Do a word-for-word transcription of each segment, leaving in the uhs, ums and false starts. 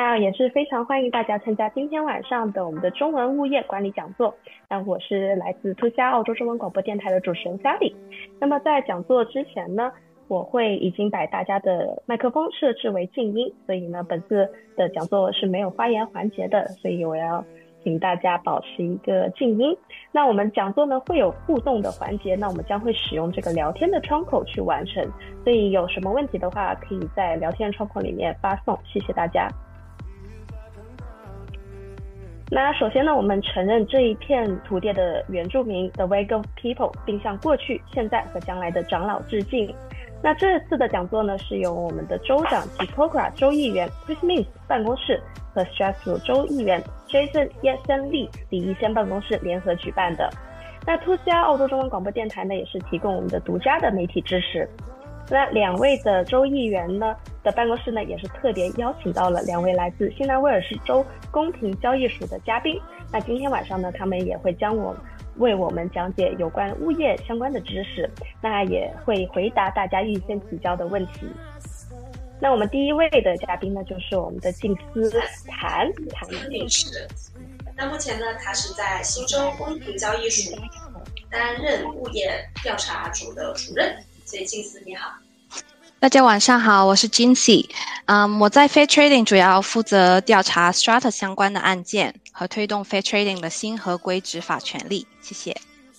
那也是非常欢迎大家参加今天晚上的我们的中文物业管理讲座。那我是来自图加澳洲中文广播电台的主持人 Sally。那么在讲座之前呢，我会已经把大家的麦克风设置为静音，所以呢，本次的讲座是没有发言环节的，所以我要请大家保持一个静音。那我们讲座呢会有互动的环节，那我们将会使用这个聊天的窗口去完成，所以有什么问题的话可以在聊天窗口里面发送，谢谢大家。那首先呢，我们承认这一片土地的原住民 The Wego People， 并向过去、现在和将来的长老致敬。那这次的讲座呢，是由我们的州长及 C O G R A 州议员 Chris Minns 办公室和 Strathfield 州议员 Jason Yeson Lee 李义先办公室联合举办的。那two C R澳洲中文广播电台呢，也是提供我们的独家的媒体支持。那两位的州议员呢的办公室呢，也是特别邀请到了两位来自新南威尔士州公平交易署的嘉宾。那今天晚上呢，他们也会将我为我们讲解有关物业相关的知识，那也会回答大家预先提交的问题。那我们第一位的嘉宾呢，就是我们的静思谭谭女士。那目前呢，她是在新州公平交易署担任物业调查组的主任。所以静思你好。 大家晚上好，我是 Jincy。嗯，我在 Fair Trading 主要负责调查 Strata 相关的案件和推动 Fair Trading 的新合规执法权利。谢谢。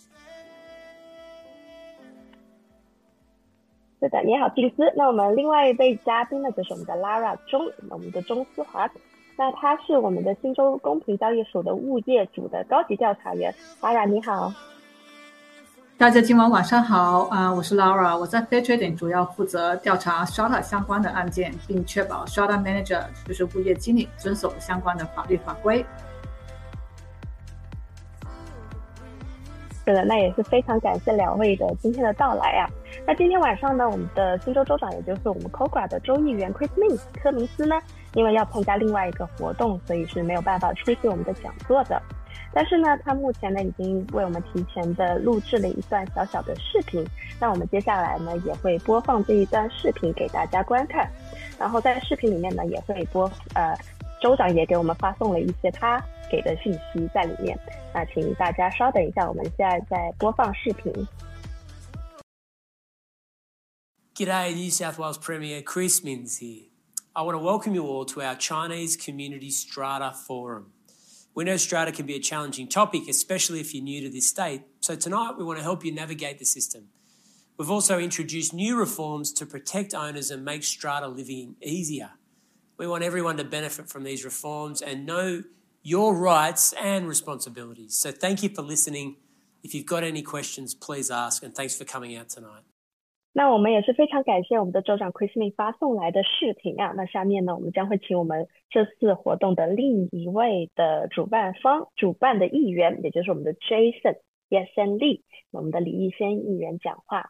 是的，你好静思。那我们另外一位嘉宾呢，就是我们的 Lara 钟，我们的钟思华。那他是我们的新州公平交易所的物业组的高级调查员。Lara 你好。 大家今晚晚上好，呃、我是 Laura， 我在 Fair Trading 主要负责调查 Strata 相关的案件，并确保 Strata Manager 就是物业经理遵守相关的法律法规。 是的，那也是非常感谢两位的今天的到来啊。那今天晚上呢，我们的新州州长，也就是我们 C O G R A 的州议员 Chris Minns 科明斯呢，因为要参加另外一个活动，所以是没有办法出席我们的讲座的。但是呢，他目前呢已经为我们提前的录制了一段小小的视频，那我们接下来呢也会播放这一段视频给大家观看。然后在视频里面呢也会播呃州长也给我们发送了一些他给的信息在里面。那请大家稍等一下，我们现在在播放视频。 G'day, New South Wales Premier Chris Minns here. I want to welcome you all to our Chinese Community Strata Forum. We know strata can be a challenging topic, especially if you're new to this state, so tonight we want to help you navigate the system. We've also introduced new reforms to protect owners and make strata living easier. We want everyone to benefit from these reforms and know your rights and responsibilities. So thank you for listening. If you've got any questions, please ask, and thanks for coming out tonight. 那我们也是非常感谢我们的州长 Chris Minns 发送来的视频啊。那下面呢，我们将会请我们这次活动的另一位的主办方、主办的议员，也就是我们的 Jason Yeson Lee， 我们的李义先议员讲话。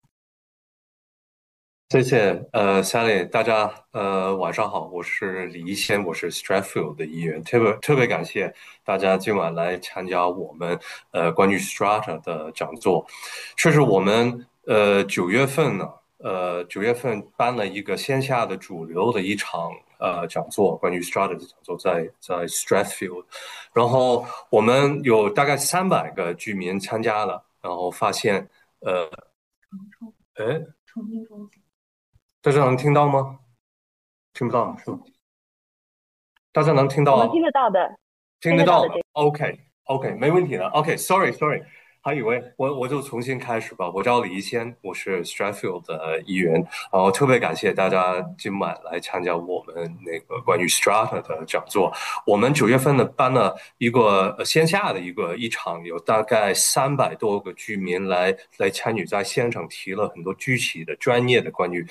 谢谢，呃 ，Sally， 大家呃晚上好，我是李义先，我是 Strathfield 的议员，特别特别感谢大家今晚来参加我们呃关于 Strata 的讲座。确实，我们呃九月份呢，呃九月份办了一个线下的主流的一场呃讲座，关于 Strata 的讲座在在 Strathfield， 然后我们有大概三百个居民参加了，然后发现呃，哎。大家能听到吗？听不到是吗？大家能听到？ 我们听得到的， 听得到的。OK OK， 没问题的。OK，Sorry Sorry， 还以为我我就重新开始吧。我叫李义先，我是 Strathfield 的议员，然后特别感谢大家今晚来参加我们那个关于 Strata 的讲座。我们九月份呢办了一个线下的一个一场，有大概三百多个居民来来参与，在现场提了很多具体的专业的关于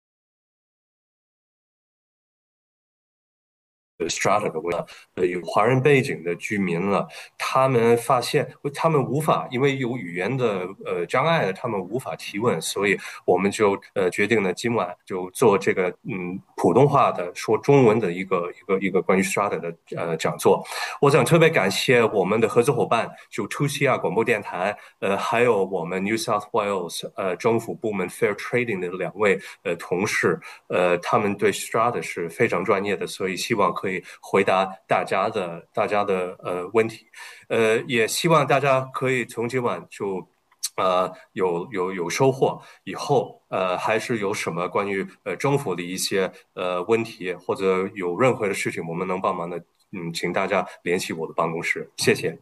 Strata 的问题，呃，有华人背景的居民了，他们发现他们无法，因为有语言的呃障碍，他们无法提问，所以我们就呃决定呢，今晚就做这个嗯普通话的说中文的一个一个一个关于 Strata 的呃讲座。我想特别感谢我们的合作伙伴，就 two C R 广播电台，呃，还有我们 New South Wales 呃政府部门 Fair Trading 的两位呃同事，呃，他们对 Strata 是非常专业的，所以希望可以可以回答大家的大家的呃问题。呃，也希望大家可以从今晚就呃有有有收获，以后呃还是有什么关于呃政府的一些呃问题，或者有任何的事情我们能帮忙的，嗯，请大家联系我的办公室，谢谢。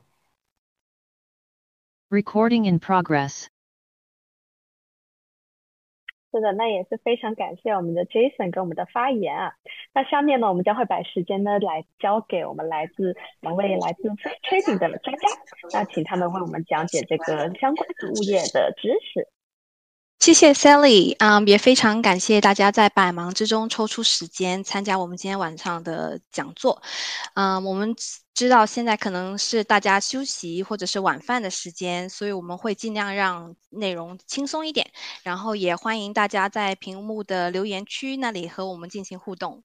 Recording in progress. 是的，那也是非常感谢我们的 Jason 跟我们的发言啊。那下面呢，我们将会把时间呢来交给我们来自两位来自 Fair Trading 的专家，那请他们为我们讲解这个相关的物业的知识。 谢谢 Sally， 嗯，也非常感谢大家在百忙之中抽出时间参加我们今天晚上的讲座。嗯，我们知道现在可能是大家休息或者是晚饭的时间，所以我们会尽量让内容轻松一点，然后也欢迎大家在屏幕的留言区那里和我们进行互动。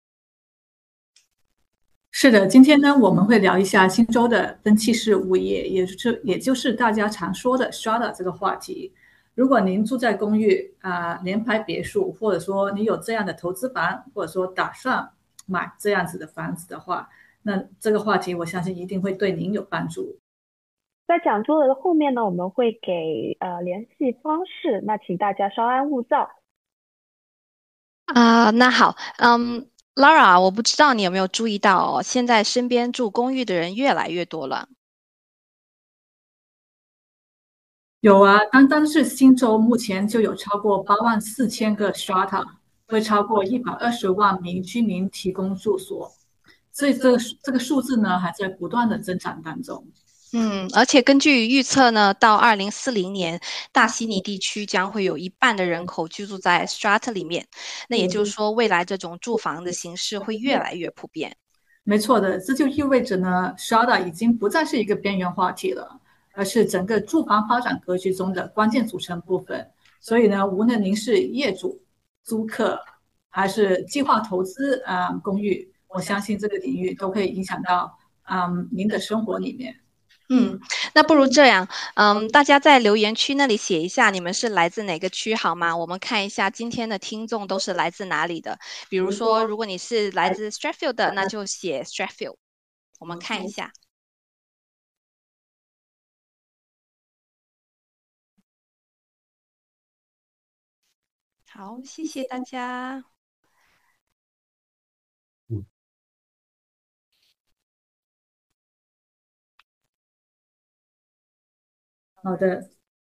是的，今天呢，我们会聊一下新州的分契式物业，也就是也就是大家常说的 strata 这个话题。如果您住在公寓啊、呃、联排别墅，或者说你有这样的投资房，或者说打算买这样子的房子的话，那这个话题我相信一定会对您有帮助。 在讲座的后面呢，我们会给呃联系方式，那请大家稍安勿躁。 啊、那好，嗯，Laura，我不知道你有没有注意到哦，现在身边住公寓的人越来越多了。 有啊，单单是新州目前就有超过八万四千个 strata， 为超过一百二十万名居民提供住所，所以这个这个数字呢还在不断的增长当中。 嗯，而且根据预测呢，到二零四零年，大悉尼地区将会有一半的人口居住在 strata 里面。那也就是说，未来这种住房的形式会越来越普遍。 没错的，这就意味着呢 strata 已经不再是一个边缘话题了，而是整个住房发展格局中的关键组成部分。所以呢，无论您是业主、租客，还是计划投资啊、呃、公寓，我相信这个领域都会影响到啊、呃、您的生活里面。 嗯，那不如这样，嗯，大家在留言区那里写一下你们是来自哪个区好吗？我们看一下今天的听众都是来自哪里的。比如说，如果你是来自 Strathfield 的，那就写 Strathfield。我们看一下。好，谢谢大家。 嗯， 好的。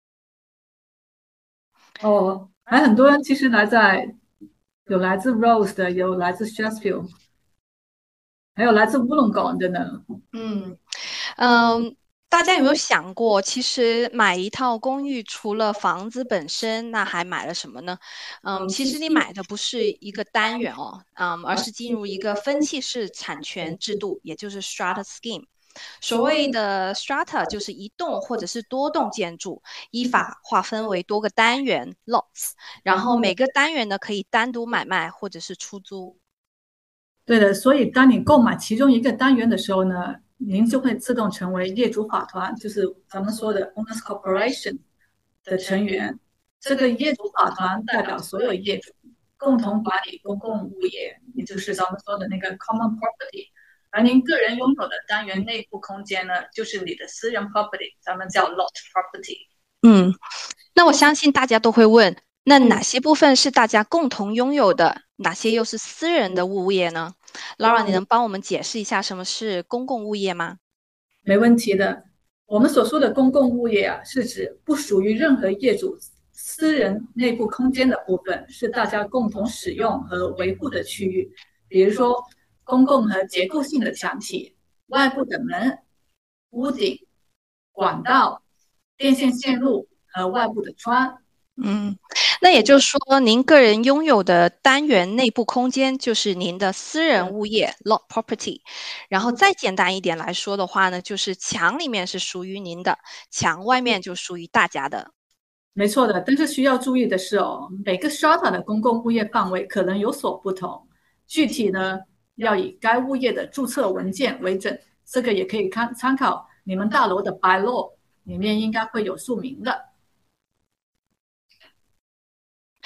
哦，还很多人其实来在有来自 Rose 的，有来自 Strathfield， 还有来自乌龙岗的呢。 嗯嗯，大家有没有想过，其实买一套公寓，除了房子本身，那还买了什么呢？嗯，其实你买的不是一个单元哦，嗯，而是进入一个分契式产权制度，也就是 strata scheme。所谓的 strata 就是一栋或者是多栋建筑，依法划分为多个单元 lots， 然后每个单元呢可以单独买卖或者是出租。 对的，所以当你购买其中一个单元的时候呢，您就会自动成为业主法团，就是咱们说的 owners corporation 的成员。这个业主法团代表所有业主共同管理公共物业，也就是咱们说的那个 common property。而您个人拥有的单元内部空间呢，就是你的私人 property， 咱们叫 lot property。 嗯，那我相信大家都会问，那哪些部分是大家共同拥有的，哪些又是私人的物业呢？ Laura， 你能帮我们解释一下什么是公共物业吗？ 没问题的。我们所说的公共物业啊，是指不属于任何业主私人内部空间的部分，是大家共同使用和维护的区域，比如说公共和结构性的墙体、外部的门、屋顶、管道、电线线路和外部的窗。 嗯，那也就是说，您个人拥有的单元内部空间就是您的私人物业 lot property。然后再简单一点来说的话呢，就是墙里面是属于您的，墙外面就属于大家的。 没错的，但是需要注意的是哦，每个 strata 的公共物业范围可能有所不同，具体呢要以该物业的注册文件为准。这个也可以看参考你们大楼的 bylaw， 里面应该会有注明的。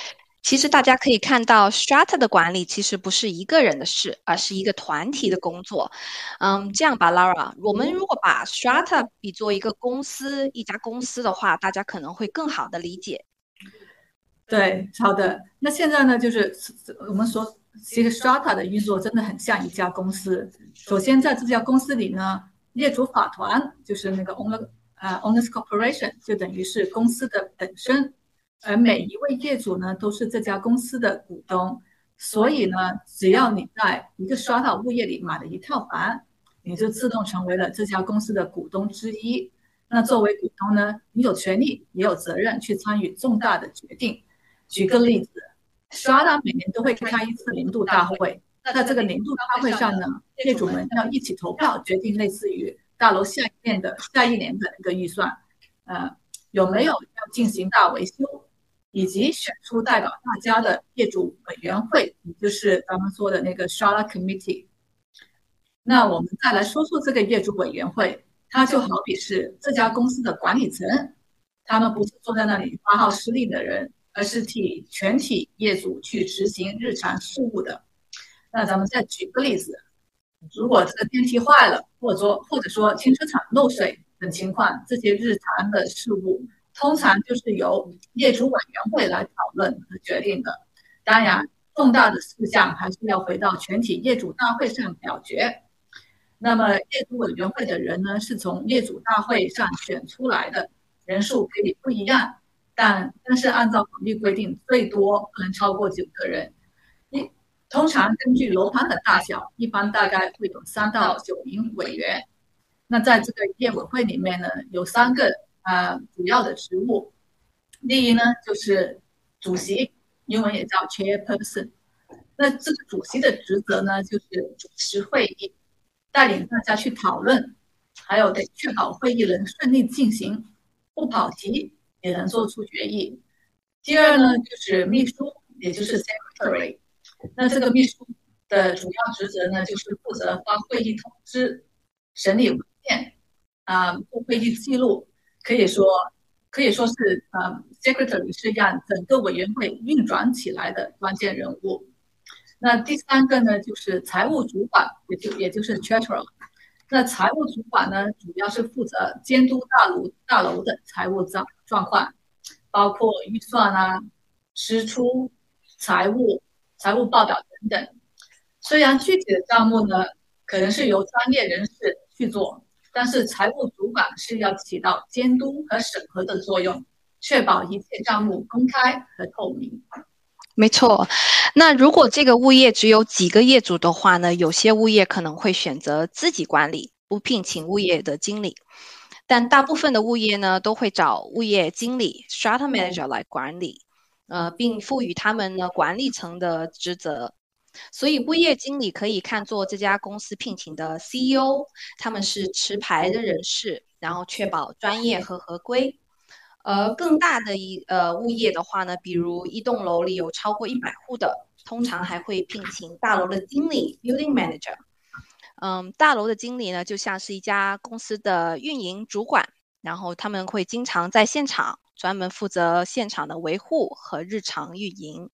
其实大家可以看到 strata 的管理其实不是一个人的事，而是一个团体的工作。嗯，这样吧 Laura， 我们如果把 strata 比作一个公司，一家公司的话，大家可能会更好的理解。 对，好的。那现在呢，就是我们说其实 strata 的运作真的很像一家公司。首先在这家公司里呢，业主法团就是那个 owner 呃 owners corporation 就等于是公司的本身，而每一位业主呢都是这家公司的股东。所以呢，只要你在一个 strata 物业里买了一套房，你就自动成为了这家公司的股东之一。那作为股东呢，你有权利也有责任去参与重大的决定。举个例子 ，strata 每年都会开一次年度大会。在这个年度大会上呢，业主们要一起投票决定类似于大楼下一年的下一年的一个预算，呃，有没有要进行大维修，以及选出代表大家的业主委员会，也就是咱们说的那个 strata committee。那我们再来说说这个业主委员会，它就好比是这家公司的管理层，他们不是坐在那里发号施令的人，而是替全体业主去执行日常事务的。那咱们再举个例子，如果这个电梯坏了，或者说或者说停车场漏水等情况，这些日常的事务通常就是由业主委员会来讨论和决定的。当然，重大的事项还是要回到全体业主大会上表决。那么业主委员会的人呢，是从业主大会上选出来的，人数可以不一样，但但是按照法律规定，最多不能超过九个人。一通常根据楼盘的大小，一般大概会有三到九名委员。那在这个业委会里面呢，有三个呃主要的职务。第一呢，就是主席，英文也叫 chairperson。那这个主席的职责呢，就是主持会议，带领大家去讨论，还有得确保会议能顺利进行，不跑题也能做出决议。第二呢，就是秘书，也就是 secretary。那这个秘书的主要职责呢，就是负责发会议通知、审理文件、啊、呃、做会议记录，可以说可以说是呃 secretary 是让整个委员会运转起来的关键人物。那第三个呢，就是财务主管，也就也就是 treasurer。那财务主管呢，主要是负责监督大楼大楼的财务状状况，包括预算啊、支出、财务。财务报表等等。虽然具体的账目呢，可能是由专业人士去做，但是财务主管是要起到监督和审核的作用，确保一切账目公开和透明。 没错，那如果这个物业只有几个业主的话呢，有些物业可能会选择自己管理，不聘请物业的经理。但大部分的物业呢，都会找物业经理 strata manager 来管理。呃，并赋予他们呢管理层的职责，所以物业经理可以看作这家公司聘请的 C E O， 他们是持牌的人士，然后确保专业和合规。而更大的一呃物业的话呢，比如一栋楼里有超过一百户的，通常还会聘请大楼的经理 building manager。嗯，大楼的经理呢，就像是一家公司的运营主管，然后他们会经常在现场。专门负责现场的维护和日常运营。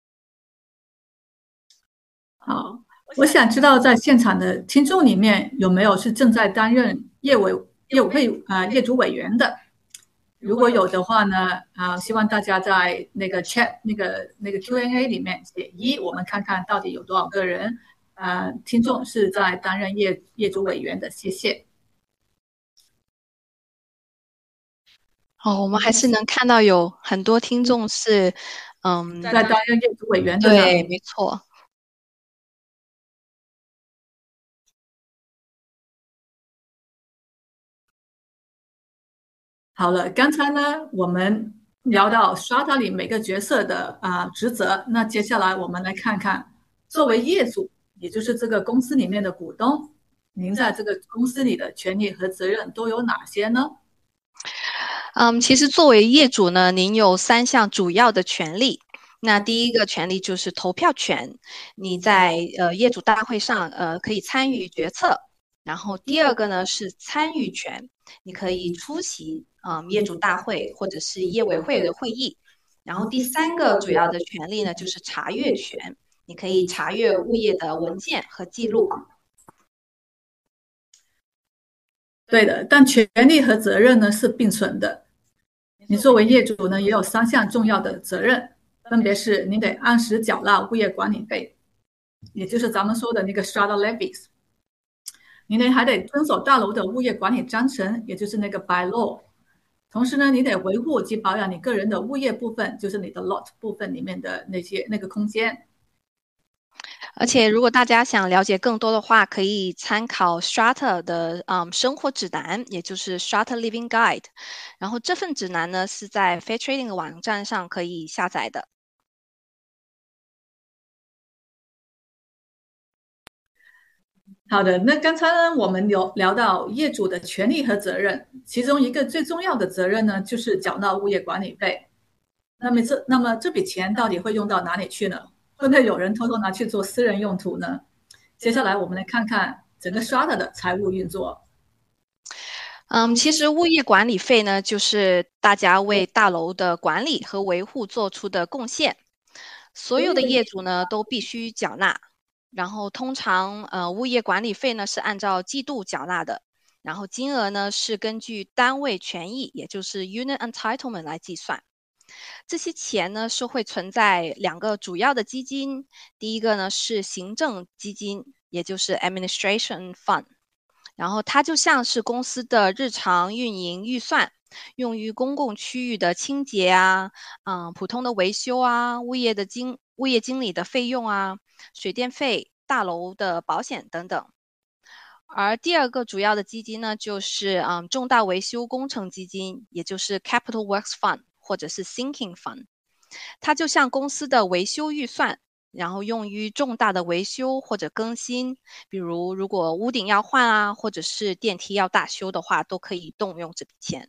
好，我想知道在现场的听众里面有没有是正在担任业委业委会啊、呃、业主委员的？如果有的话呢，啊、呃，希望大家在那个 chat 那个那个 Q and A 里面写一，我们看看到底有多少个人呃听众是在担任业业主委员的，谢谢。 哦，我们还是能看到有很多听众是，嗯， 在担任业主委员的。 对，没错。 好了，刚才呢，我们聊到 strata 里每个角色的啊、呃、职责，那接下来我们来看看，作为业主，也就是这个公司里面的股东，您在这个公司里的权利和责任都有哪些呢？ 嗯，其实作为业主呢，您有三项主要的权利。那第一个权利就是投票权，你在呃业主大会上呃可以参与决策。然后第二个呢是参与权，你可以出席啊、呃、业主大会或者是业委会的会议。 然后第三个主要的权利呢，就是查阅权，你可以查阅物业的文件和记录。 对的，但权利和责任呢是并存的。你作为业主呢，也有三项重要的责任，分别是你得按时缴纳物业管理费，也就是咱们说的那个 strata levies。你呢还得遵守大楼的物业管理章程，也就是那个 bylaw。同时呢，你得维护及保养你个人的物业部分，就是你的 lot 部分里面的那些那个空间。 而且，如果大家想了解更多的话，可以参考 Strata 的嗯生活指南，也就是 Strata Living Guide。然后这份指南呢是在 Fair Trading 的网站上可以下载的。 好的，那刚才呢我们有聊到业主的权利和责任，其中一个最重要的责任呢就是缴纳物业管理费。那么这那么这笔钱到底会用到哪里去呢？会不会有人偷偷拿去做私人用途呢？接下来我们来看看整个 Strata 的财务运作。 嗯，其实物业管理费呢，就是大家为大楼的管理和维护做出的贡献，所有的业主呢都必须缴纳。然后通常呃物业管理费呢是按照季度缴纳的，然后金额呢是根据单位权益，也就是 unit entitlement 来计算。这些钱呢是会存在两个主要的基金，第一个呢是行政基金，也就是 administration fund， 然后它就像是公司的日常运营预算，用于公共区域的清洁啊，嗯，普通的维修啊，物业的经物业经理的费用啊，水电费、大楼的保险等等。而第二个主要的基金呢，就是嗯重大维修工程基金，也就是 Capital Works Fund 或者是 Sinking Fund。它就像公司的维修预算，然后用于重大的维修或者更新，比如如果屋顶要换啊，或者是电梯要大修的话，都可以动用这笔钱。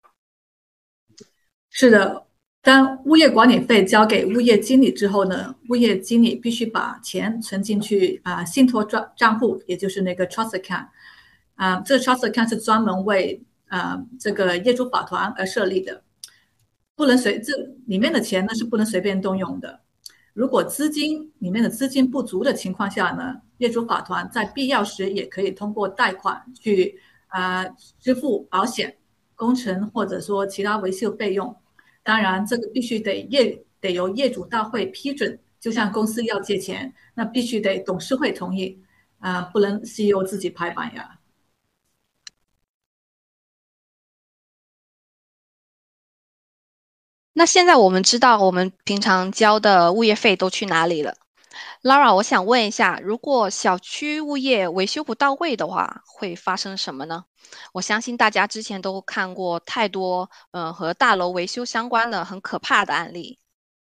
是的，当物业管理费交给物业经理之后呢，物业经理必须把钱存进去啊、呃、信托账账户，也就是那个 trust account。啊、呃，这个 trust account 是专门为啊、呃、这个业主法团而设立的，不能随这里面的钱呢是不能随便动用的。如果资金里面的资金不足的情况下呢，业主法团在必要时也可以通过贷款去啊、呃、支付保险、工程或者说其他维修费用。当然，这个必须得业得由业主大会批准，就像公司要借钱，那必须得董事会同意啊、呃，不能 C E O 自己拍板呀。 那现在我们知道我们平常交的物业费都去哪里了。Laura， 我想问一下，如果小区物业维修不到位的话，会发生什么呢？我相信大家之前都看过太多呃和大楼维修相关的很可怕的案例。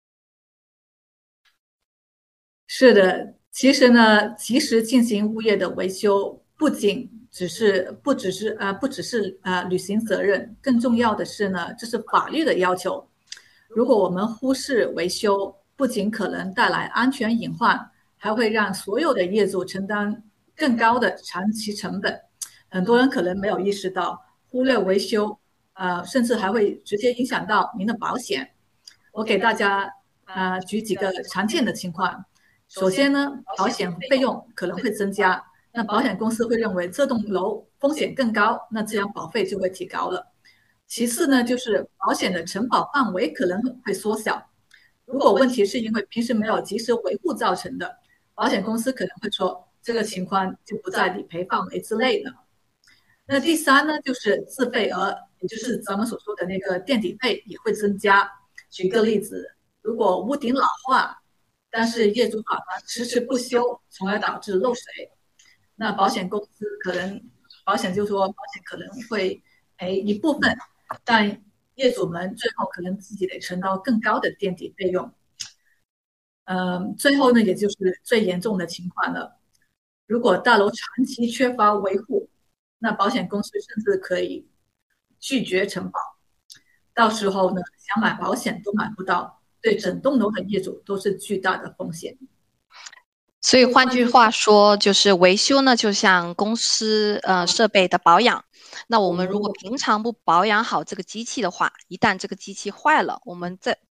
是的，其实呢，及时进行物业的维修，不仅只是不只是呃不只是呃履行责任，更重要的是呢，这是法律的要求。如果我们忽视维修，不仅可能带来安全隐患，还会让所有的业主承担更高的长期成本。很多人可能没有意识到，忽略维修，呃，甚至还会直接影响到您的保险。我给大家呃举几个常见的情况。首先呢，保险费用可能会增加，那保险公司会认为这栋楼风险更高，那这样保费就会提高了。其次呢，就是保险的承保范围可能会缩小。如果问题是因为平时没有及时维护造成的，保险公司可能会说这个情况就不在理赔范围之内了。那第三呢，就是自费额，也就是咱们所说的那个垫底费也会增加。举个例子，如果屋顶老化，但是业主法团迟迟不修，从而导致漏水，那保险公司可能保险就说保险可能会赔一部分，但业主们最后可能自己得承担更高的垫底费用。嗯，最后呢，也就是最严重的情况了。如果大楼长期缺乏维护，那保险公司甚至可以拒绝承保，到时候呢，想买保险都买不到，对整栋楼的业主都是巨大的风险。 所以换句话说，就是维修呢，就像公司呃设备的保养。那我们如果平常不保养好这个机器的话，一旦这个机器坏了，我们在就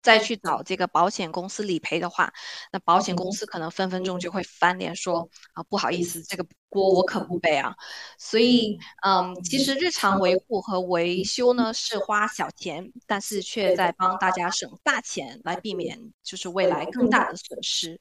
再去找这个保险公司理赔的话，那保险公司可能分分钟就会翻脸说啊，不好意思，这个锅我可不背啊。所以，嗯，其实日常维护和维修呢是花小钱，但是却在帮大家省大钱，来避免就是未来更大的损失。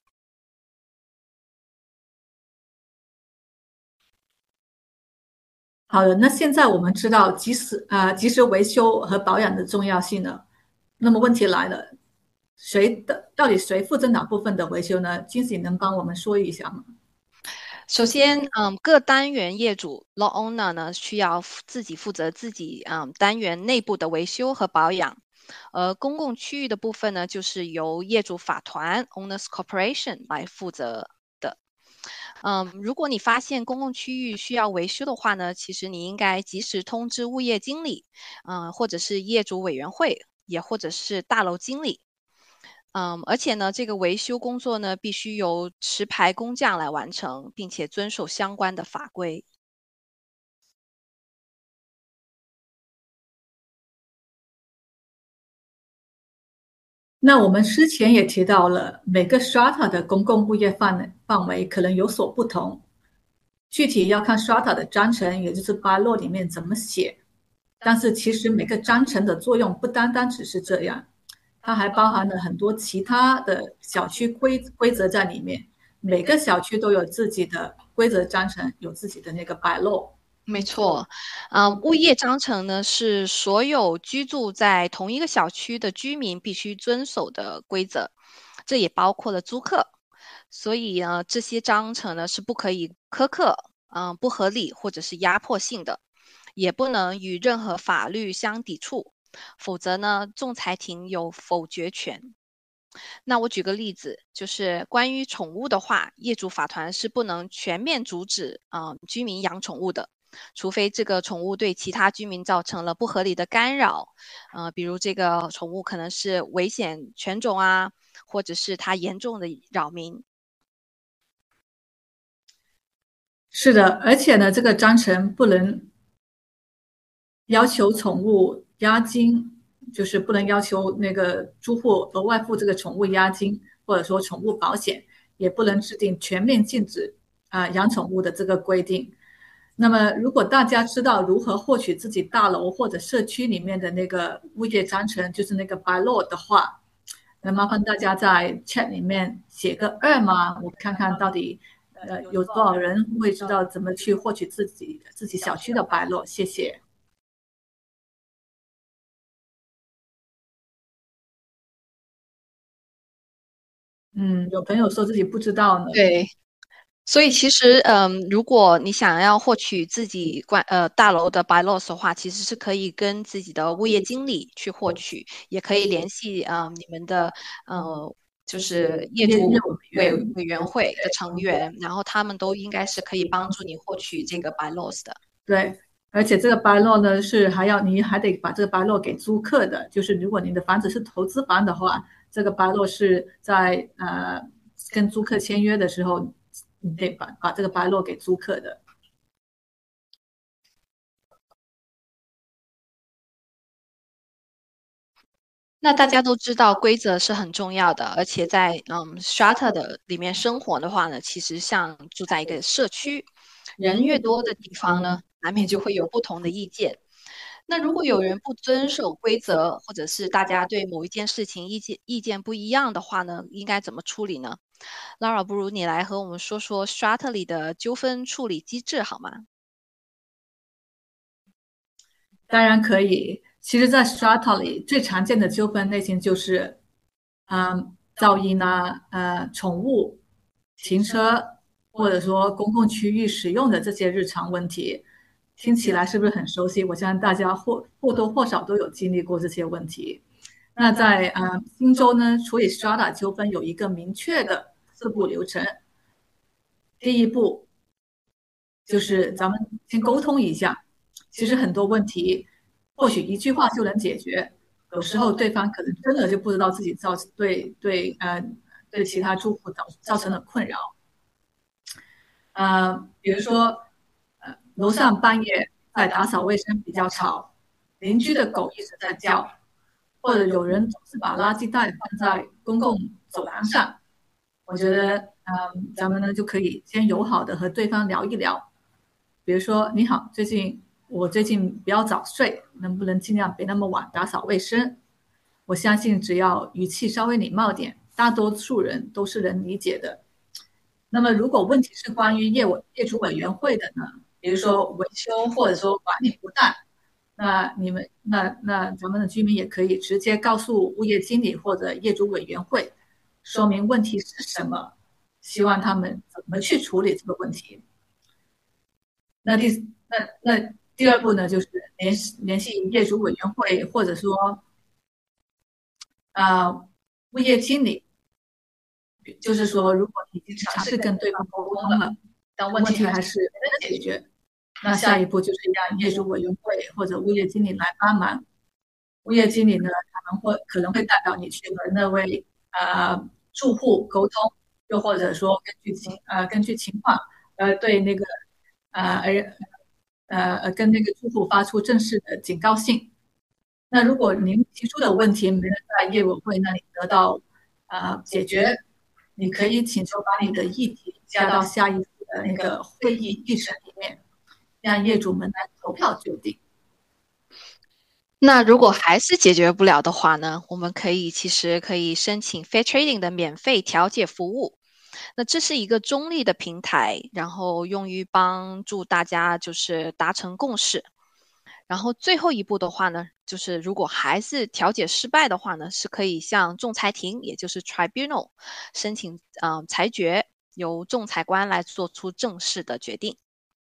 好的，那现在我们知道及时啊、呃、及时维修和保养的重要性了。那么问题来了，谁的到底谁负责哪部分的维修呢？金喜能帮我们说一下吗？ 首先，嗯，各单元业主 lot owner 呢需要自己负责自己嗯单元内部的维修和保养，而公共区域的部分呢，就是由业主法团 owners corporation 来负责的。嗯，如果你发现公共区域需要维修的话呢，其实你应该及时通知物业经理，嗯，或者是业主委员会，也或者是大楼经理。嗯，而且呢，这个维修工作呢，必须由持牌工匠来完成，并且遵守相关的法规。 那我们之前也提到了，每个 strata 的公共物业范范围可能有所不同，具体要看 strata 的章程，也就是 bylaw 里面怎么写。但是其实每个章程的作用不单单只是这样，它还包含了很多其他的小区规规则在里面。每个小区都有自己的规则章程，有自己的那个 bylaw。 没错，啊、物业章程呢是所有居住在同一个小区的居民必须遵守的规则，这也包括了租客。所以呢，这些章程呢是不可以苛刻、嗯、不合理或者是压迫性的，也不能与任何法律相抵触，否则呢，仲裁庭有否决权。那我举个例子，就是关于宠物的话，业主法团是不能全面阻止啊、呃居民养宠物的。除非这个宠物对其他居民造成了不合理的干扰，呃，比如这个宠物可能是危险犬种啊，或者是它严重的扰民。 是的，而且呢，这个章程不能要求宠物押金，就是不能要求那个租户额外付这个宠物押金，或者说宠物保险，也不能制定全面禁止啊、呃养宠物的这个规定。那么，如果大家知道如何获取自己大楼或者社区里面的那个物业章程，就是那个 bylaw 的话，那麻烦大家在 chat 里面写个二吗？我看看到底呃有多少人会知道怎么去获取自己自己小区的 bylaw。谢谢。嗯，有朋友说自己不知道呢。 对，所以其实，嗯，如果你想要获取自己关呃大楼的 bylaws 的话，其实是可以跟自己的物业经理去获取，也可以联系啊、呃、你们的呃就是业主委委员会的成员，然后他们都应该是可以帮助你获取这个 bylaws 的。 对，而且这个 bylaw 呢是还要你还得把这个 bylaw 给租客的，就是如果你的房子是投资房的话，这个 bylaw 是在呃跟租客签约的时候，你得把把这个 bylaw 给租客的。 那大家都知道规则是很重要的，而且在嗯 strata 的里面生活的话呢，其实像住在一个社区，人越多的地方呢，难免就会有不同的意见。那如果有人不遵守规则，或者是大家对某一件事情意见意见不一样的话呢，应该怎么处理呢？Lara，不如你来和我们说说 strata 里的纠纷处理机制好吗？ 当然可以。其实，在 strata 里最常见的纠纷类型就是，嗯，噪音啊，呃，宠物、停车，或者说公共区域使用的这些日常问题，听起来是不是很熟悉？我相信大家或或多或少都有经历过这些问题。那在呃新州呢，处理 strata 纠纷有一个明确的四步流程。第一步就是咱们先沟通一下，其实很多问题或许一句话就能解决，有时候对方可能真的就不知道自己造对对呃对其他住户造造成了困扰。呃，比如说呃楼上半夜在打扫卫生比较吵，邻居的狗一直在叫， 或者有人总是把垃圾袋放在公共走廊上，我觉得，嗯，咱们呢就可以先友好的和对方聊一聊，比如说，你好，最近我最近比较早睡，能不能尽量别那么晚打扫卫生？我相信只要语气稍微礼貌点，大多数人都是能理解的。那么，如果问题是关于业委业主委员会的呢，比如说维修或者说管理不当，那你们那那咱们的居民也可以直接告诉物业经理或者业主委员会，说明问题是什么，希望他们怎么去处理这个问题。那第那那第二步呢，就是联系联系业主委员会，或者说啊、呃、物业经理。就是说，如果你已经尝试跟对方沟通了，但问题还是没能解决，那下一步就是让业主委员会或者物业经理来帮忙。物业经理呢，可能会可能会代表你去和那位呃住户沟通，又或者说根据情呃根据情况呃对那个呃而呃呃跟那个住户发出正式的警告信。那如果您提出的问题没能在业委会那里得到呃解决，你可以请求把你的议题加到下一次的那个会议议程里面，让业主们来投票决定。 那如果还是解决不了的话呢，我们可以其实可以申请 Fair Trading 的免费调解服务。那这是一个中立的平台，然后用于帮助大家就是达成共识。然后最后一步的话呢，就是如果还是调解失败的话呢，是可以向仲裁庭，也就是 tribunal 申请呃裁决，由仲裁官来做出正式的决定。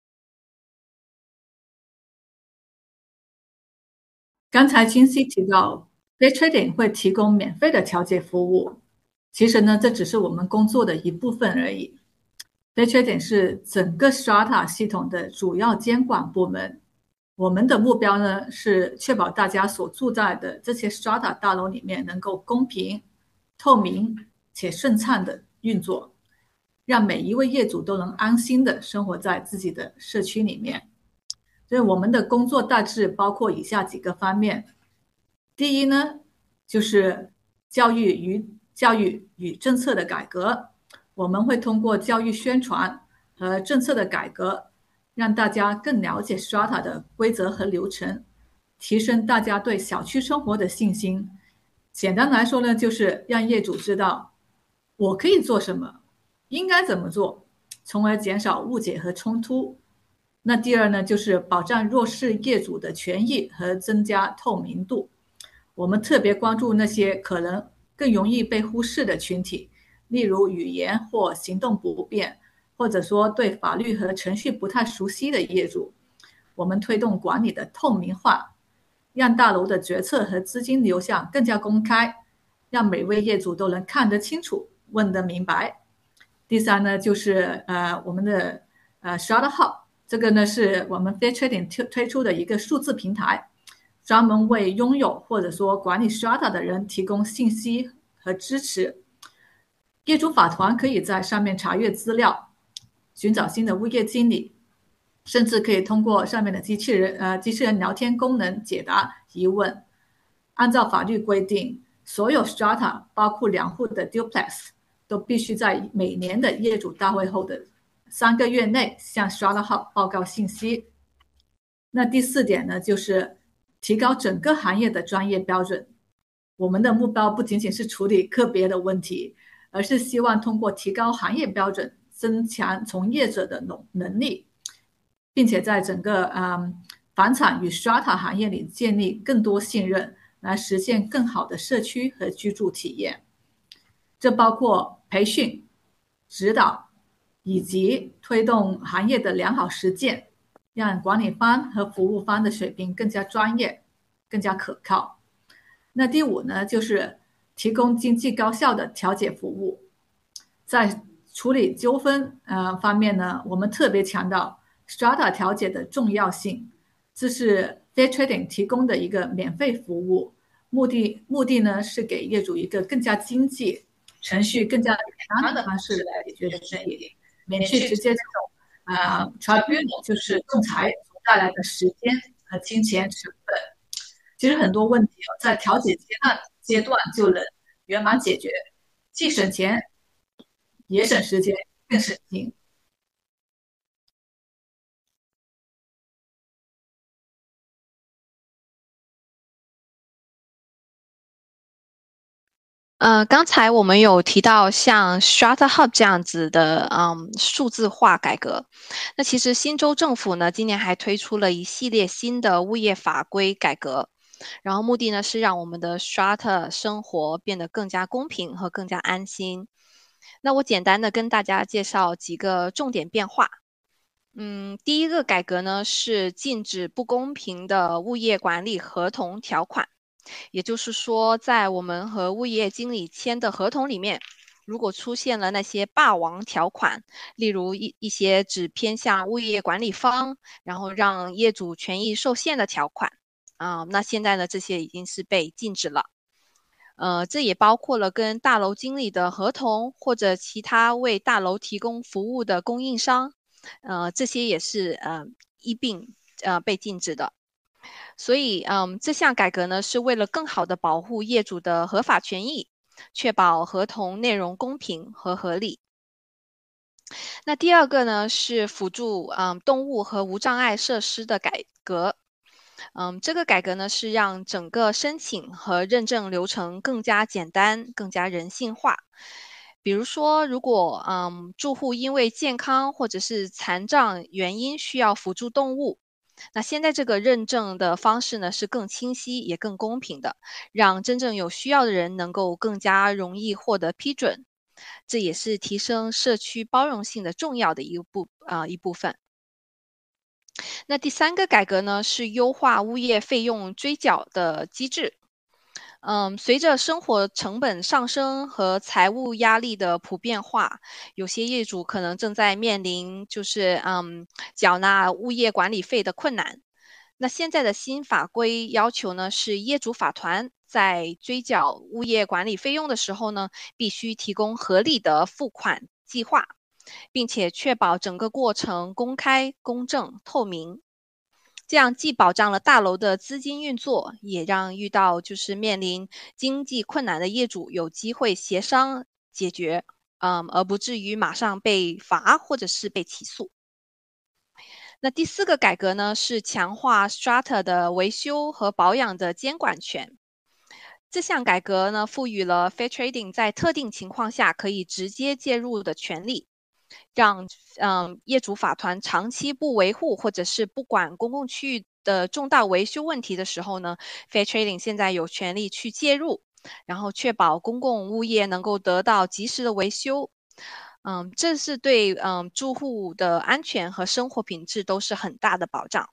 刚才清晰提到 Fair Trading 会提供免费的调解服务，其实呢，这只是我们工作的一部分而已。Fair Trading 是整个 Strata 系统的主要监管部门。我们的目标呢，是确保大家所住在的这些 Strata 大楼里面能够公平、透明且顺畅的运作，让每一位业主都能安心的生活在自己的社区里面。所以我们的工作大致包括以下几个方面。第一呢，就是教育与教育与政策的改革。我们会通过教育宣传和政策的改革，让大家更了解 Strata 的规则和流程，提升大家对小区生活的信心。简单来说呢，就是让业主知道我可以做什么，应该怎么做，从而减少误解和冲突。那第二呢，就是保障弱势业主的权益和增加透明度。我们特别关注那些可能更容易被忽视的群体，例如语言或行动不便，或者说对法律和程序不太熟悉的业主。我们推动管理的透明化，让大楼的决策和资金流向更加公开，让每位业主都能看得清楚，问得明白。第三呢，就是呃我们的呃 Strata Hub， 这个呢是我们 Fair Trading 推出的一个数字平台，专门为拥有或者说管理 Strata 的人提供信息和支持。业主法团可以在上面查阅资料，寻找新的物业经理，甚至可以通过上面的机器人呃机器人聊天功能解答疑问。按照法律规定，所有 Strata 包括两户的 Duplex 都必须在每年的业主大会后的三个月内向 Strata Hub 报告信息。那第四点呢，就是提高整个行业的专业标准。我们的目标不仅仅是处理个别的问题，而是希望通过提高行业标准，增强从业者的能力，并且在整个嗯房产与 Strata 行业里建立更多信任，来实现更好的社区和居住体验。这包括培训、指导以及推动行业的良好实践，让管理方和服务方的水平更加专业、更加可靠。那第五呢，就是提供经济高效的调解服务。在处理纠纷呃方面呢，我们特别强调 Strata 调解的重要性。这是 Fair Trading 提供的一个免费服务，目的目的呢是给业主一个更加经济、程序更加简单的方式来解决争议，免去直接这种呃 tribunal 就是仲裁所带来的时间和金钱成本。 其实很多问题哦，在调解阶段阶段就能圆满解决，既省钱也省时间，更省心。 呃，刚才我们有提到像 Strata Hub 这样子的，嗯，数字化改革。那其实新州政府呢，今年还推出了一系列新的物业法规改革，然后目的呢是让我们的 Strata 生活变得更加公平和更加安心。那我简单的跟大家介绍几个重点变化。嗯，第一个改革呢是禁止不公平的物业管理合同条款。也就是说，在我们和物业经理签的合同里面，如果出现了那些霸王条款，例如一一些只偏向物业管理方，然后让业主权益受限的条款，啊、那现在呢，这些已经是被禁止了。呃，这也包括了跟大楼经理的合同，或者其他为大楼提供服务的供应商，呃，这些也是呃一并呃被禁止的。所以，嗯，这项改革呢，是为了更好的保护业主的合法权益，确保合同内容公平和合理。那第二个呢，是辅助嗯动物和无障碍设施的改革。嗯，这个改革呢，是让整个申请和认证流程更加简单、更加人性化。比如说，如果嗯住户因为健康或者是残障原因需要辅助动物，那现在这个认证的方式呢是更清晰也更公平的，让真正有需要的人能够更加容易获得批准，这也是提升社区包容性的重要的一部啊、呃、一部分。那第三个改革呢是优化物业费用追缴的机制。嗯，随着生活成本上升和财务压力的普遍化，有些业主可能正在面临就是嗯缴纳物业管理费的困难。那现在的新法规要求呢，是业主法团在追缴物业管理费用的时候呢，必须提供合理的付款计划，并且确保整个过程公开、公正、透明。这样既保障了大楼的资金运作，也让遇到就是面临经济困难的业主有机会协商解决，嗯，而不至于马上被罚或者是被起诉。那第四个改革呢，是强化 Strata 的维修和保养的监管权。这项改革呢，赋予了 Fair Trading 在特定情况下可以直接介入的权利，让嗯业主法团长期不维护或者是不管公共区域的重大维修问题的时候呢，Fair Trading 现在有权利去介入，然后确保公共物业能够得到及时的维修。嗯，这是对嗯住户的安全和生活品质都是很大的保障。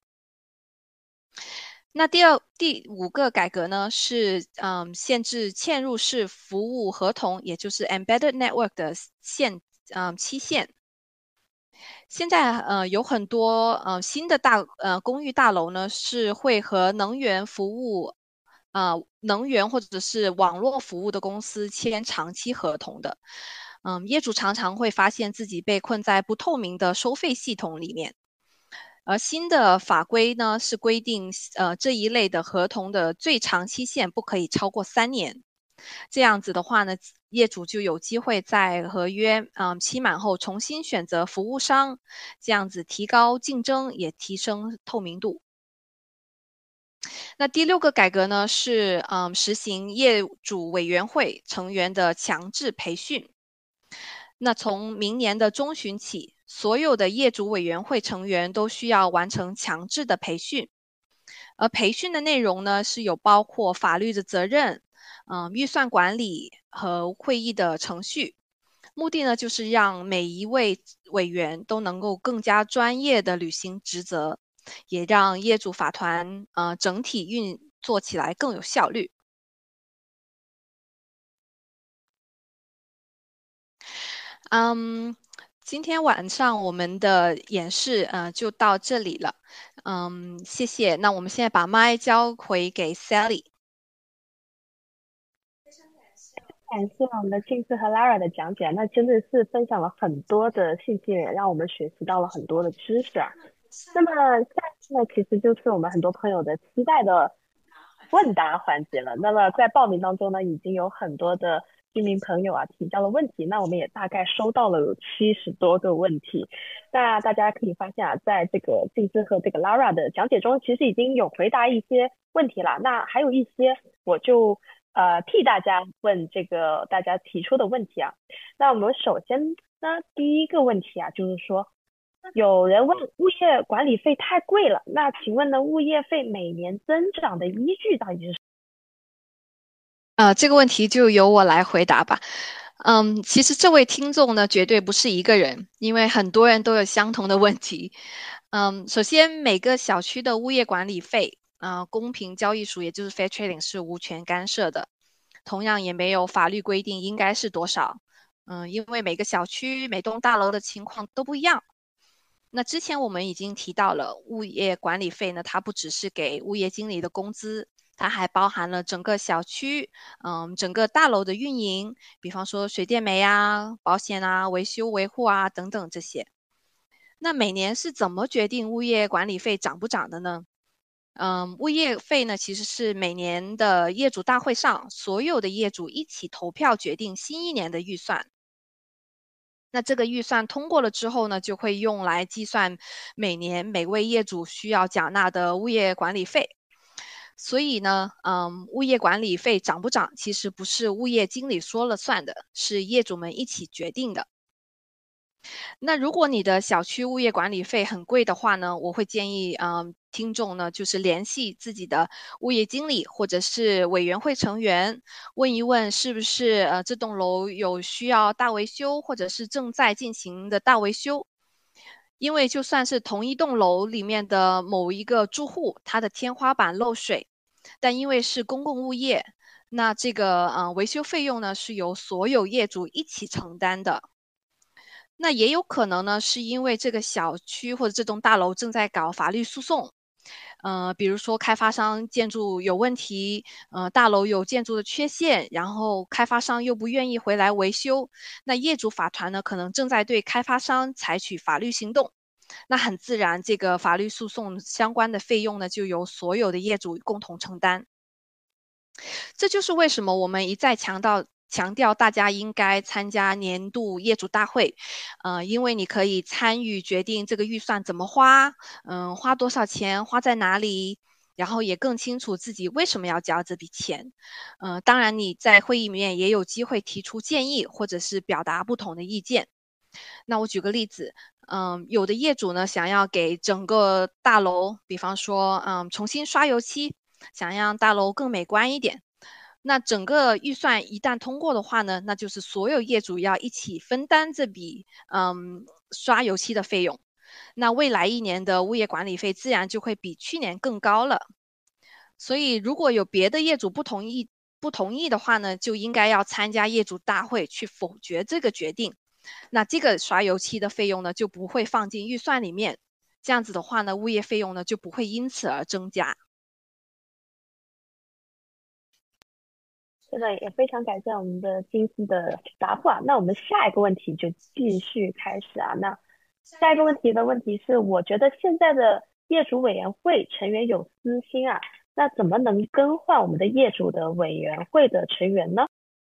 那第二、第五个改革呢，是嗯限制嵌入式服务合同，也就是 Embedded Network 的限嗯期限。现在呃有很多呃新的大呃公寓大楼呢，是会和能源服务呃能源或者是网络服务的公司签长期合同的。嗯，业主常常会发现自己被困在不透明的收费系统里面。而新的法规呢是规定，呃这一类的合同的最长期限不可以超过三年。这样子的话呢，业主就有机会在合约嗯期满后重新选择服务商，这样子提高竞争，也提升透明度。那第六个改革呢是嗯实行业主委员会成员的强制培训。那从明年的中旬起，所有的业主委员会成员都需要完成强制的培训。而培训的内容呢，是有包括法律的责任、嗯、预算管理和会议的程序。目的呢，就是让每一位委员都能够更加专业的履行职责，也让业主法团呃整体运作起来更有效率。嗯，今天晚上我们的演示呃就到这里了，嗯，谢谢。那我们现在把麦交回给 Sally。 感谢我们的静思和 Lara 的讲解，那真的是分享了很多的信息，也让我们学习到了很多的知识啊。那么下一次呢，其实就是我们很多朋友的期待的问答环节了。那么在报名当中呢，已经有很多的居民朋友啊提交了问题，那我们也大概收到了有七十多个问题。那大家可以发现啊，在这个静思和这个 Lara 的讲解中，其实已经有回答一些问题了。那还有一些我就呃替大家问这个大家提出的问题啊。那我们首先呢，第一个问题啊，就是说有人问物业管理费太贵了，那请问呢，物业费每年增长的依据到底是什么？ 呃，这个问题就由我来回答吧。嗯，其实这位听众呢，绝对不是一个人，因为很多人都有相同的问题。嗯，首先每个小区的物业管理费，呃，公平交易署也就是 Fair Trading 是无权干涉的，同样也没有法律规定应该是多少。嗯，因为每个小区、每栋大楼的情况都不一样。那之前我们已经提到了，物业管理费呢，它不只是给物业经理的工资，它还包含了整个小区，嗯，整个大楼的运营，比方说水电煤啊、保险啊、维修维护啊等等这些。那每年是怎么决定物业管理费涨不涨的呢？嗯，物业费呢，其实是每年的业主大会上，所有的业主一起投票决定新一年的预算。那这个预算通过了之后呢，就会用来计算每年每位业主需要缴纳的物业管理费。所以呢，嗯，物业管理费涨不涨，其实不是物业经理说了算的，是业主们一起决定的。那如果你的小区物业管理费很贵的话呢，我会建议，嗯，听众呢就是联系自己的物业经理或者是委员会成员，问一问是不是呃这栋楼有需要大维修，或者是正在进行的大维修。因为就算是同一栋楼里面的某一个住户，他的天花板漏水，但因为是公共物业，那这个呃维修费用呢是由所有业主一起承担的。那也有可能呢，是因为这个小区或者这栋大楼正在搞法律诉讼，呃，比如说开发商建筑有问题，呃，大楼有建筑的缺陷，然后开发商又不愿意回来维修，那业主法团呢可能正在对开发商采取法律行动，那很自然，这个法律诉讼相关的费用呢就由所有的业主共同承担。这就是为什么我们一再强调强调大家应该参加年度业主大会，呃，因为你可以参与决定这个预算怎么花，嗯、呃，花多少钱，花在哪里，然后也更清楚自己为什么要交这笔钱。呃，当然你在会议里面也有机会提出建议，或者是表达不同的意见。那我举个例子，嗯，有的业主呢想要给整个大楼，比方说，嗯，重新刷油漆，想让大楼更美观一点。那整个预算一旦通过的话呢，那就是所有业主要一起分担这笔嗯刷油漆的费用。那未来一年的物业管理费自然就会比去年更高了。所以如果有别的业主不同意不同意的话呢，就应该要参加业主大会去否决这个决定。那这个刷油漆的费用呢就不会放进预算里面，这样子的话呢，物业费用呢就不会因此而增加。 是的，也非常感谢我们的金丝的答复啊。那我们下一个问题就继续开始啊。那下一个问题的问题是，我觉得现在的业主委员会成员有私心啊，那怎么能更换我们的业主的委员会的成员呢？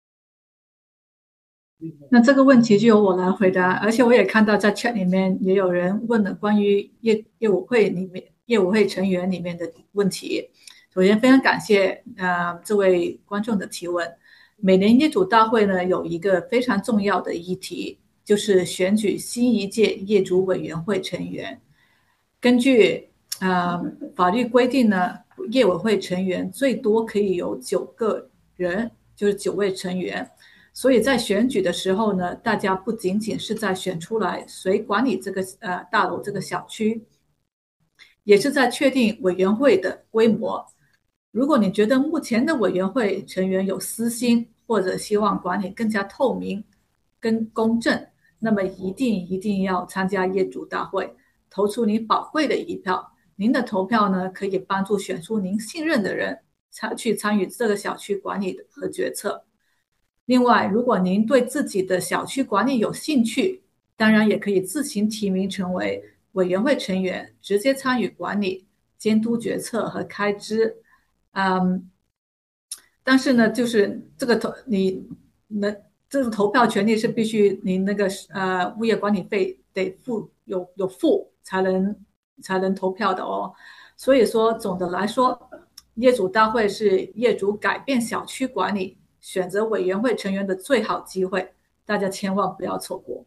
那这个问题就由我来回答，而且我也看到在 chat 里面也有人问了关于业业委会里面业委会成员里面的问题。首先非常感谢呃这位观众的提问。每年业主大会呢有一个非常重要的议题，就是选举新一届业主委员会成员。根据呃法律规定呢，业委会成员最多可以有九个人，就是九位成员。所以在选举的时候呢，大家不仅仅是在选出来谁管理这个呃大楼这个小区，也是在确定委员会的规模。如果你觉得目前的委员会成员有私心，或者希望管理更加透明跟公正，那么一定一定要参加业主大会，投出您宝贵的一票。您的投票呢，可以帮助选出您信任的人去参与这个小区管理和决策。另外，如果您对自己的小区管理有兴趣，当然也可以自行提名成为委员会成员，直接参与管理、监督决策和开支。 嗯，但是呢，就是这个投你能这个投票权利是必须你那个呃物业管理费得付有有付才能才能投票的哦。所以说总的来说，业主大会是业主改变小区管理、选择委员会成员的最好机会，大家千万不要错过。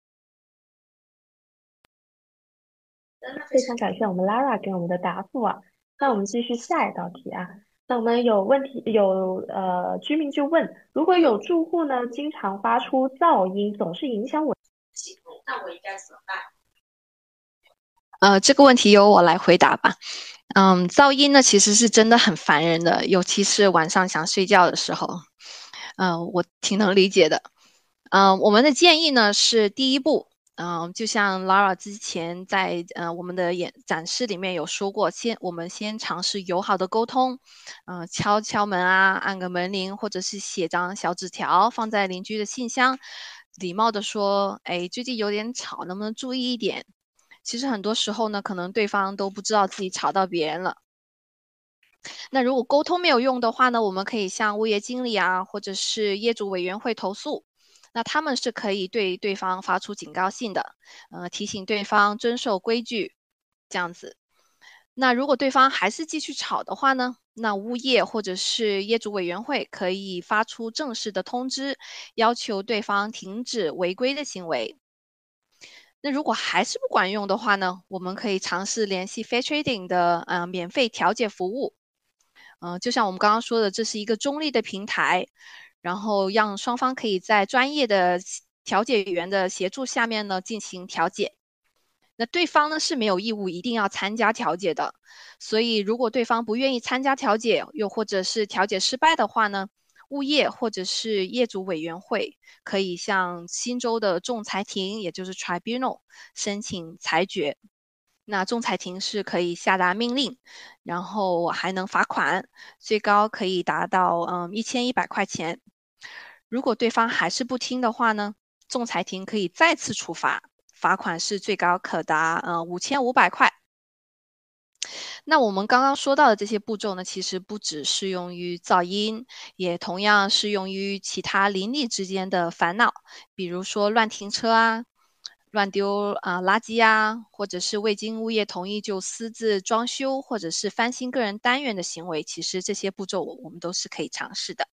非常感谢我们 Lara 给我们的答复啊。那我们继续下一道题啊。那我们有问题，有呃居民就问，如果有住户呢经常发出噪音，总是影响我系统，那我应该怎么办？ 呃，这个问题由我来回答吧。嗯，噪音呢其实是真的很烦人的，尤其是晚上想睡觉的时候。嗯、呃，我挺能理解的。嗯、呃，我们的建议呢是第一步。嗯、呃，就像 Lara 之前在呃我们的演展示里面有说过，先我们先尝试友好的沟通，嗯、呃，敲敲门啊，按个门铃，或者是写张小纸条放在邻居的信箱，礼貌的说，哎，最近有点吵，能不能注意一点？其实很多时候呢，可能对方都不知道自己吵到别人了。那如果沟通没有用的话呢，我们可以向物业经理啊，或者是业主委员会投诉。那他们是可以对对方发出警告信的，呃，提醒对方遵守规矩，这样子。那如果对方还是继续吵的话呢，那物业或者是业主委员会可以发出正式的通知，要求对方停止违规的行为。那如果还是不管用的话呢，我们可以尝试联系 Fair Trading 的呃免费调解服务。嗯、呃，就像我们刚刚说的，这是一个中立的平台，然后让双方可以在专业的调解员的协助下面呢进行调解。那对方呢是没有义务一定要参加调解的，所以如果对方不愿意参加调解，又或者是调解失败的话呢，物业或者是业主委员会可以向新州的仲裁庭，也就是 tribunal 申请裁决。那仲裁庭是可以下达命令，然后还能罚款，最高可以达到嗯一千一百块钱。如果对方还是不听的话呢，仲裁庭可以再次处罚，罚款是最高可达呃五千五百块。那我们刚刚说到的这些步骤呢，其实不只适用于噪音，也同样适用于其他邻里之间的烦恼，比如说乱停车啊、乱丢啊、呃、垃圾啊，或者是未经物业同意就私自装修或者是翻新个人单元的行为。其实这些步骤我们都是可以尝试的。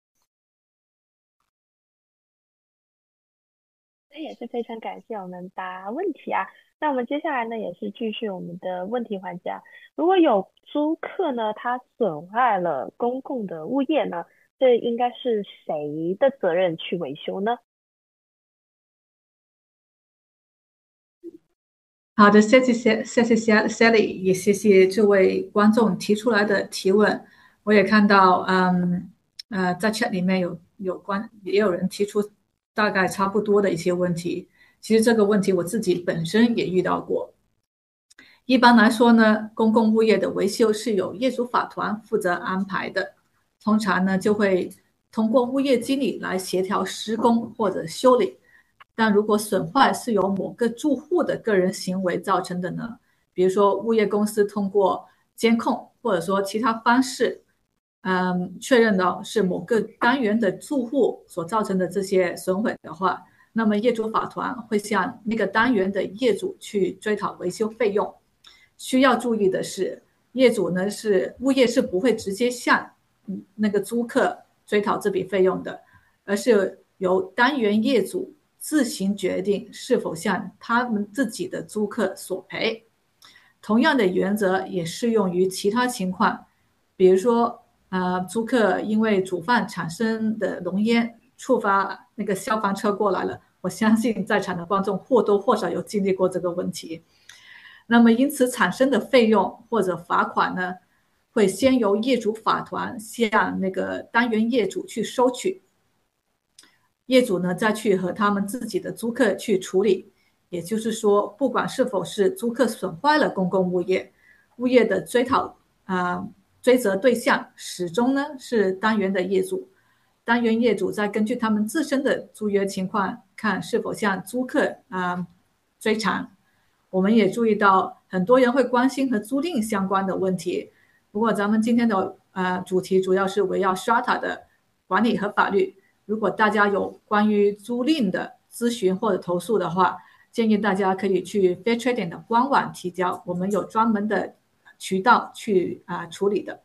那也是非常感谢我们答问题啊。那我们接下来呢，也是继续我们的问题环节啊。如果有租客呢，他损坏了公共的物业呢，这应该是谁的责任去维修呢？ 好的，谢谢谢谢谢谢 Sally， 也谢谢这位观众提出来的提问。我也看到，嗯呃，在 chat 里面有有关也有人提出大概差不多的一些问题。其实这个问题我自己本身也遇到过。一般来说呢，公共物业的维修是由业主法团负责安排的，通常呢就会通过物业经理来协调施工或者修理。但如果损坏是由某个住户的个人行为造成的呢，比如说物业公司通过监控或者说其他方式，嗯，确认到是某个单元的住户所造成的这些损毁的话，那么业主法团会向那个单元的业主去追讨维修费用。需要注意的是，业主呢是物业是不会直接向那个租客追讨这笔费用的，而是由单元业主自行决定是否向他们自己的租客索赔。同样的原则也适用于其他情况，比如说，呃，租客因为煮饭产生的浓烟触发那个消防车过来了，我相信在场的观众或多或少有经历过这个问题。那么因此产生的费用或者罚款呢，会先由业主法团向那个单元业主去收取，业主呢再去和他们自己的租客去处理。也就是说，不管是否是租客损坏了公共物业，物业的追讨啊、呃、追责对象始终呢是单元的业主。单元业主再根据他们自身的租约情况，看是否向租客啊、呃、追偿。我们也注意到，很多人会关心和租赁相关的问题。不过，咱们今天的呃，主题主要是围绕 Strata 的管理和法律。如果大家有关于租赁的咨询或者投诉的话，建议大家可以去 Fair Trading 的官网提交，我们有专门的渠道去啊、呃、处理的。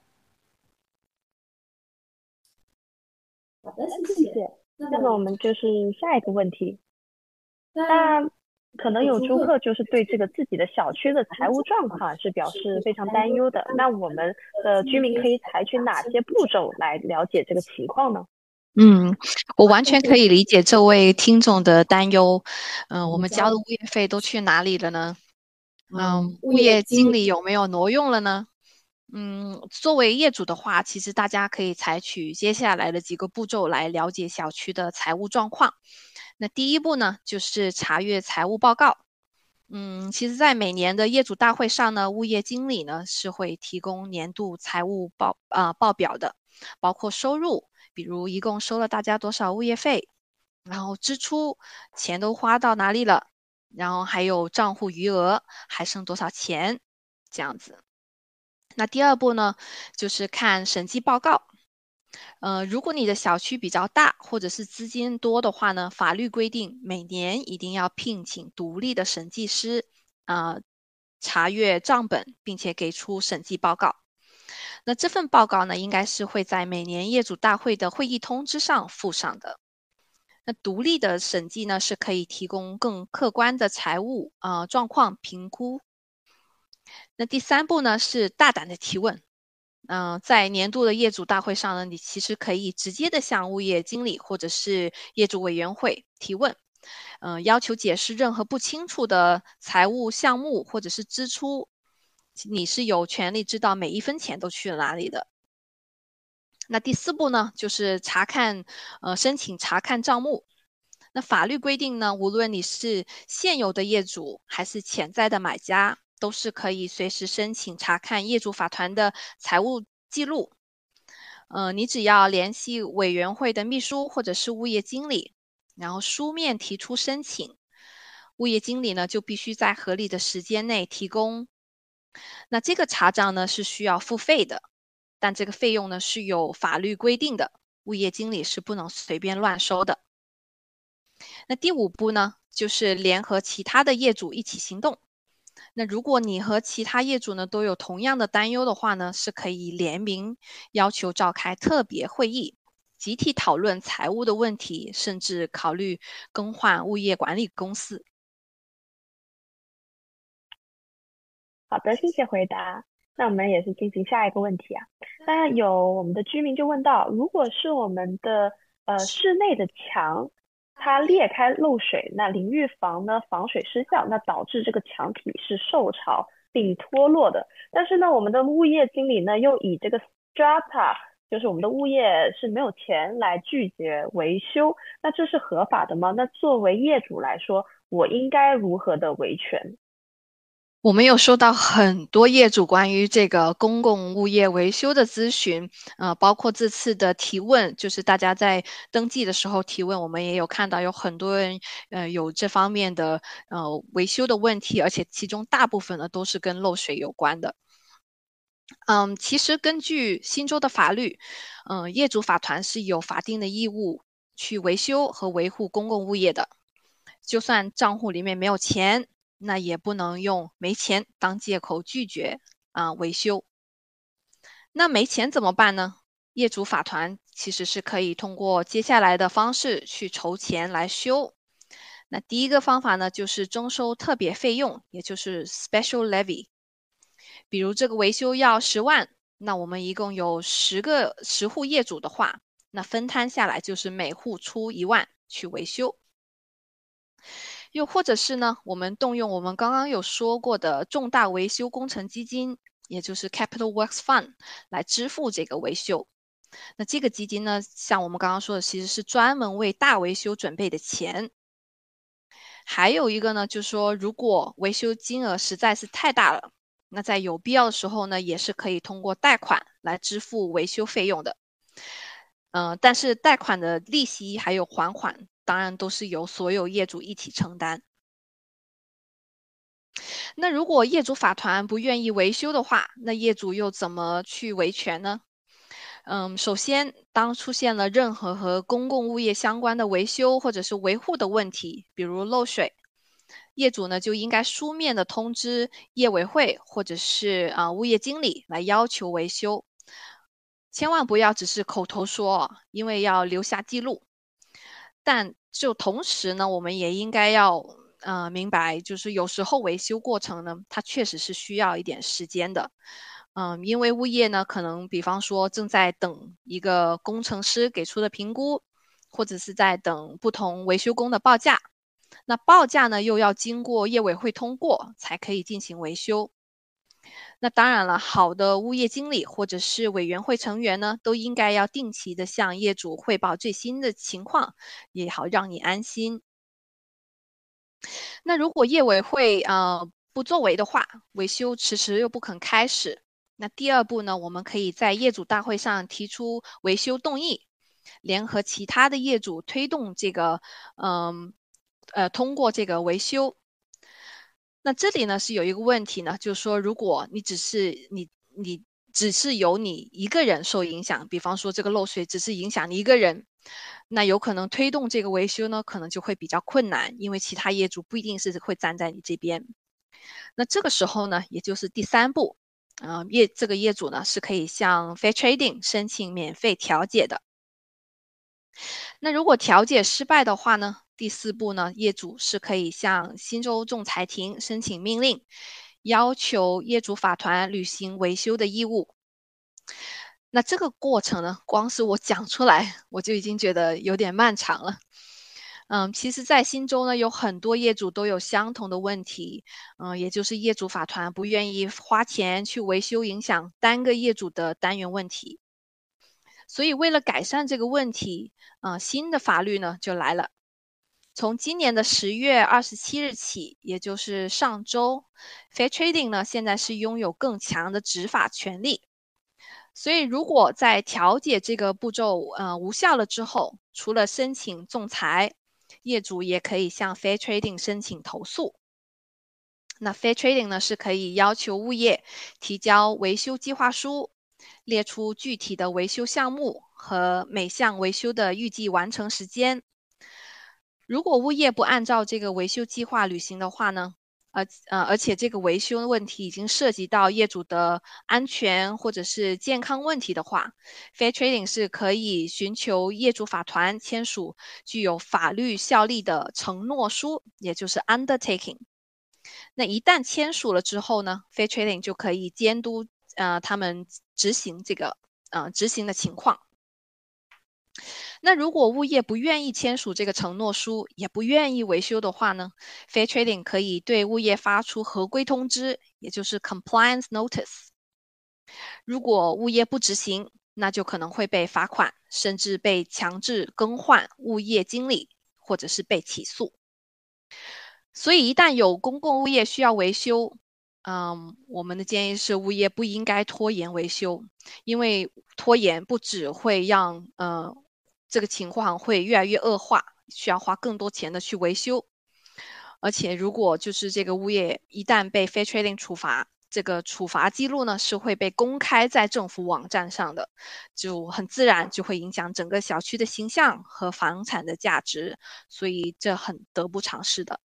好的，谢谢谢。 那那么我们就是下一个问题。那可能有租客就是对这个自己的小区的财务状况是表示非常担忧的。那我们的居民可以采取哪些步骤来了解这个情况呢？ 嗯，我完全可以理解这位听众的担忧。嗯、呃，我们交的物业费都去哪里了呢？嗯，物业经理有没有挪用了呢？嗯，作为业主的话，其实大家可以采取接下来的几个步骤来了解小区的财务状况。那第一步呢，就是查阅财务报告。嗯，其实在每年的业主大会上呢，物业经理呢是会提供年度财务报啊、呃、报表的，包括收入，比如一共收了大家多少物业费，然后支出钱都花到哪里了，然后还有账户余额还剩多少钱，这样子。那第二步呢，就是看审计报告。呃，如果你的小区比较大，或者是资金多的话呢，法律规定每年一定要聘请独立的审计师，呃，查阅账本，并且给出审计报告。那这份报告呢，应该是会在每年业主大会的会议通知上附上的。那独立的审计呢，是可以提供更客观的财务呃状况评估。那第三步呢，是大胆的提问。嗯、呃，在年度的业主大会上呢，你其实可以直接的向物业经理或者是业主委员会提问，嗯、呃，要求解释任何不清楚的财务项目或者是支出，你是有权利知道每一分钱都去了哪里的。那第四步呢，就是查看，呃，申请查看账目。那法律规定呢，无论你是现有的业主还是潜在的买家，都是可以随时申请查看业主法团的财务记录。呃，你只要联系委员会的秘书或者是物业经理，然后书面提出申请，物业经理呢就必须在合理的时间内提供。那这个查账呢是需要付费的，但这个费用呢是有法律规定的，物业经理是不能随便乱收的。那第五步呢，就是联合其他的业主一起行动。那如果你和其他业主呢都有同样的担忧的话呢，是可以联名要求召开特别会议，集体讨论财务的问题，甚至考虑更换物业管理公司。 好的，谢谢回答。那我们也是进行下一个问题啊。那有我们的居民就问到，如果是我们的呃室内的墙它裂开漏水，那淋浴房呢防水失效，那导致这个墙体是受潮并脱落的。但是呢，我们的物业经理呢又以这个 strata， 就是我们的物业是没有钱来拒绝维修，那这是合法的吗？那作为业主来说，我应该如何的维权？ 我们有收到很多业主关于这个公共物业维修的咨询，呃，包括这次的提问，就是大家在登记的时候提问，我们也有看到有很多人呃有这方面的呃维修的问题，而且其中大部分呢都是跟漏水有关的。嗯，其实根据新州的法律，嗯、呃，业主法团是有法定的义务去维修和维护公共物业的，就算账户里面没有钱，那也不能用没钱当借口拒绝啊、呃、维修。那没钱怎么办呢？业主法团其实是可以通过接下来的方式去筹钱来修。那第一个方法呢，就是征收特别费用，也就是 special levy。比如这个维修要十万，那我们一共有十个十户业主的话，那分摊下来就是每户出一万去维修。又或者是呢，我们动用我们刚刚有说过的重大维修工程基金，也就是 Capital Works Fund 来支付这个维修。那这个基金呢，像我们刚刚说的，其实是专门为大维修准备的钱。还有一个呢，就是说如果维修金额实在是太大了，那在有必要的时候呢，也是可以通过贷款来支付维修费用的。呃，但是贷款的利息还有还款，当然都是由所有业主一起承担。那如果业主法团不愿意维修的话，那业主又怎么去维权呢？ 嗯，首先，当出现了任何和公共物业相关的维修或者是维护的问题，比如漏水，业主呢就应该书面的通知业委会或者是啊、呃、物业经理来要求维修，千万不要只是口头说，因为要留下记录。但就同时呢，我们也应该要呃明白，就是有时候维修过程呢，它确实是需要一点时间的。嗯，因为物业呢，可能比方说正在等一个工程师给出的评估，或者是在等不同维修工的报价。那报价呢，又要经过业委会通过，才可以进行维修。那当然了，好的物业经理或者是委员会成员呢，都应该要定期的向业主汇报最新的情况，也好让你安心。那如果业委会呃不作为的话，维修迟迟又不肯开始，那第二步呢，我们可以在业主大会上提出维修动议，联合其他的业主推动这个嗯 呃, 呃通过这个维修。那这里呢是有一个问题呢，就是说如果你只是你你只是由你一个人受影响，比方说这个漏水只是影响你一个人，那有可能推动这个维修呢，可能就会比较困难，因为其他业主不一定是会站在你这边。那这个时候呢，也就是第三步，呃、业这个业主呢是可以向 Fair Trading 申请免费调解的。那如果调解失败的话呢，第四步呢，业主是可以向新州仲裁庭申请命令，要求业主法团履行维修的义务。那这个过程呢，光是我讲出来，我就已经觉得有点漫长了。嗯，其实在新州呢，有很多业主都有相同的问题，嗯，也就是业主法团不愿意花钱去维修影响单个业主的单元问题。所以为了改善这个问题，呃，新的法律呢就来了。从今年的十月二十七日起，也就是上周 ，Fair Trading 呢现在是拥有更强的执法权利。所以如果在调解这个步骤呃无效了之后，除了申请仲裁，业主也可以向 Fair Trading 申请投诉。那 Fair Trading 呢是可以要求物业提交维修计划书，列出具体的维修项目和每项维修的预计完成时间。如果物业不按照这个维修计划履行的话呢，呃呃，而且这个维修问题已经涉及到业主的安全或者是健康问题的话， Fair Trading 是可以寻求业主法团签署具有法律效力的承诺书，也就是 undertaking。那一旦签署了之后呢， Fair Trading 就可以监督呃他们执行这个呃执行的情况。那如果物业不愿意签署这个承诺书，也不愿意维修的话呢， Fair Trading 可以对物业发出合规通知，也就是 compliance notice。如果物业不执行，那就可能会被罚款，甚至被强制更换物业经理，或者是被起诉。所以一旦有公共物业需要维修，嗯，我们的建议是物业不应该拖延维修，因为拖延不只会让呃这个情况会越来越恶化，需要花更多钱的去维修。而且如果就是这个物业一旦被 Fair Trading 处罚，这个处罚记录呢是会被公开在政府网站上的，就很自然就会影响整个小区的形象和房产的价值，所以这很得不偿失的。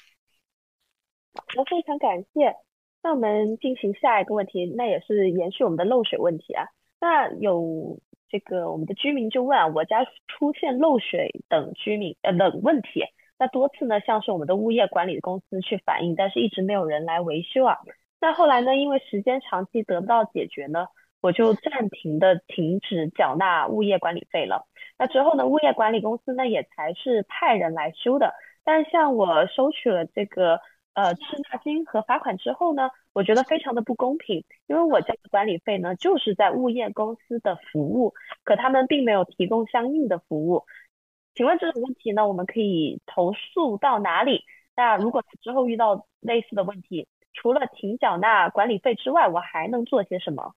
那非常感谢。那我们进行下一个问题，那也是延续我们的漏水问题啊。那有这个我们的居民就问啊，我家出现漏水等居民呃等问题，那多次呢像是我们的物业管理公司去反映，但是一直没有人来维修啊。那后来呢，因为时间长期得不到解决呢，我就暂停的停止缴纳物业管理费了。那之后呢，物业管理公司呢也才是派人来修的。但像我收取了这个呃滞纳金和罚款之后呢，我觉得非常的不公平，因为我交的管理费呢就是在物业公司的服务，可他们并没有提供相应的服务。请问这种问题呢，我们可以投诉到哪里？那如果之后遇到类似的问题，除了停缴纳管理费之外，我还能做些什么？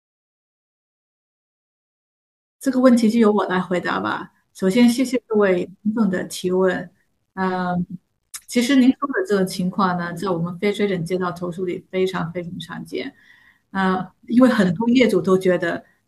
这个问题就由我来回答吧。首先，谢谢各位听众的提问。嗯，其实您说的这种情况呢，在我们Fair Trading接到投诉里非常非常常见。呃，因为很多业主都觉得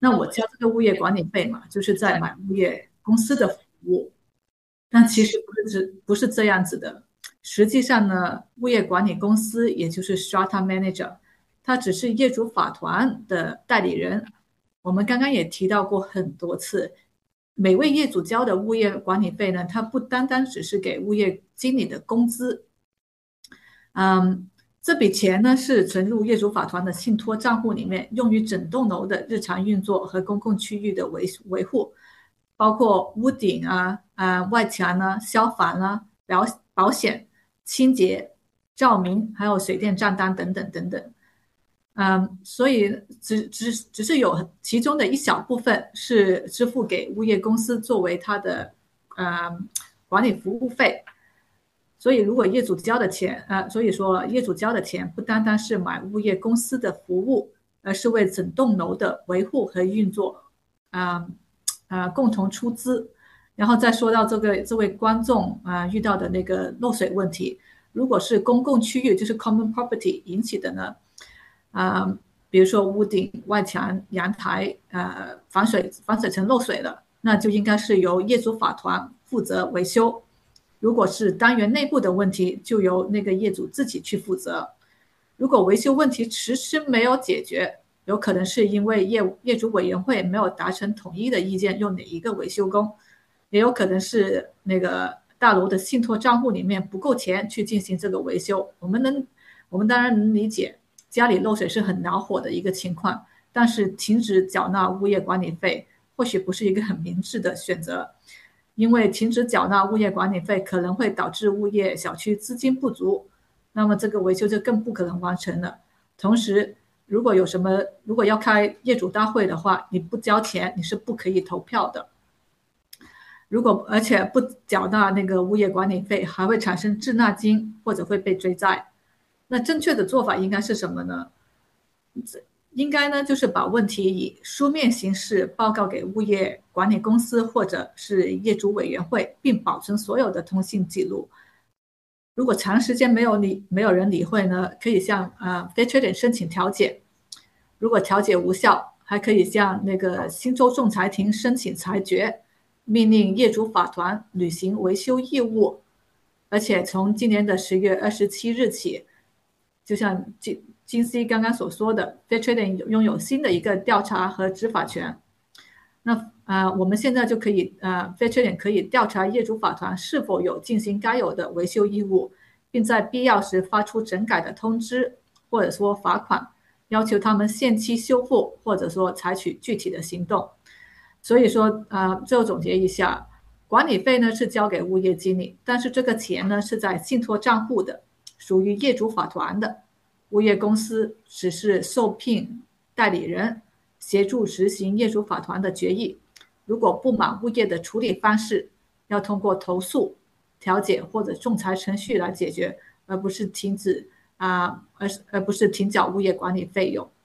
那我交这个物业管理费嘛，就是在买物业公司的服务。但其实不是不是这样子的。实际上呢，物业管理公司也就是 Strata Manager， 它只是业主法团的代理人。我们刚刚也提到过很多次，每位业主交的物业管理费呢，它不单单只是给物业经理的工资，嗯，这笔钱呢是存入业主法团的信托账户里面，用于整栋楼的日常运作和公共区域的维维护，包括屋顶啊、啊外墙啊、消防啊、保保险、清洁、照明，还有水电账单等等等等。嗯，所以只只只是有其中的一小部分是支付给物业公司作为它的呃管理服务费。所以如果业主交的钱，呃，所以说业主交的钱不单单是买物业公司的服务，而是为整栋楼的维护和运作，啊、呃、呃共同出资。然后再说到这个这位观众啊、呃、遇到的那个漏水问题，如果是公共区域，就是 common property 引起的呢？啊、呃，比如说屋顶、外墙、阳台，呃，防水防水层漏水了，那就应该是由业主法团负责维修。如果是单元内部的问题，就由那个业主自己去负责。如果维修问题迟迟没有解决，有可能是因为业业主委员会没有达成统一的意见，用哪一个维修工，也有可能是那个大楼的信托账户里面不够钱去进行这个维修。我们能，我们当然能理解。家里漏水是很恼火的一个情况，但是停止缴纳物业管理费或许不是一个很明智的选择，因为停止缴纳物业管理费可能会导致物业小区资金不足，那么这个维修就更不可能完成了。同时，如果有什么，如果要开业主大会的话，你不交钱你是不可以投票的。如果而且不缴纳那个物业管理费，还会产生滞纳金或者会被追债。那正确的做法应该是什么呢？应该呢就是把问题以书面形式报告给物业管理公司或者是业主委员会，并保存所有的通信记录。如果长时间没有理没有人理会呢，可以向呃 Fairtrade 申请调解。如果调解无效，还可以向那个新州仲裁庭申请裁决，命令业主法团履行维修义务。而且从今年的十月二十七日起，就像金金 C 刚刚所说的 Fairtrade 拥有新的一个调查和执法权。那呃，我们现在就可以呃 Fairtrade 可以调查业主法团是否有进行该有的维修义务，并在必要时发出整改的通知，或者说罚款，要求他们限期修复，或者说采取具体的行动。所以说呃，最后总结一下，管理费呢是交给物业经理，但是这个钱呢是在信托账户的，属于业主法团的。物业公司只是受聘代理人，协助执行业主法团的决议。如果不满物业的处理方式，要通过投诉、调解或者仲裁程序来解决，而不是停止啊、呃，而而不是停缴物业管理费用。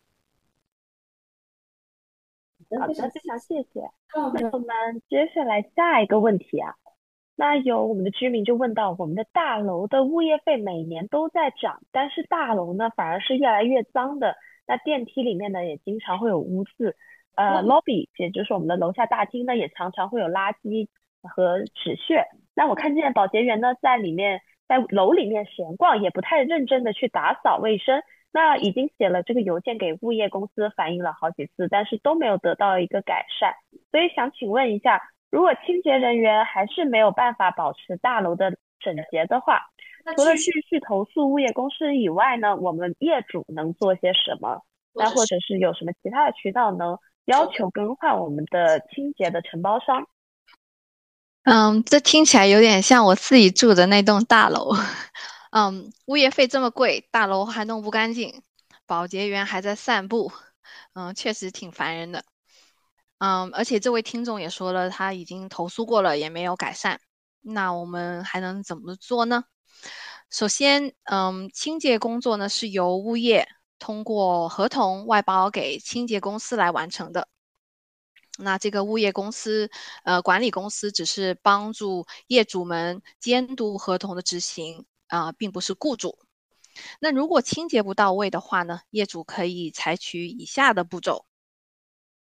好的，非常谢谢。那我们接下来下一个问题啊，那有我们的居民就问到，我们的大楼的物业费每年都在涨，但是大楼呢反而是越来越脏的。那电梯里面呢也经常会有污渍，呃 ，lobby 也就是我们的楼下大厅呢也常常会有垃圾和纸屑。那我看见保洁员呢在里面在楼里面闲逛，也不太认真的去打扫卫生。那已经写了这个邮件给物业公司反映了好几次，但是都没有得到一个改善。所以想请问一下，如果清洁人员还是没有办法保持大楼的整洁的话，除了继续投诉物业公司以外呢，我们业主能做些什么？那或者是有什么其他的渠道能要求更换我们的清洁的承包商？ 嗯，这听起来有点像我自己住的那栋大楼。嗯，物业费这么贵，大楼还弄不干净，保洁员还在散步，嗯，确实挺烦人的。嗯，而且这位听众也说了，他已经投诉过了，也没有改善。那我们还能怎么做呢？首先，嗯，清洁工作呢是由物业通过合同外包给清洁公司来完成的。那这个物业公司，呃，管理公司只是帮助业主们监督合同的执行。啊、呃，并不是雇主。那如果清洁不到位的话呢，业主可以采取以下的步骤。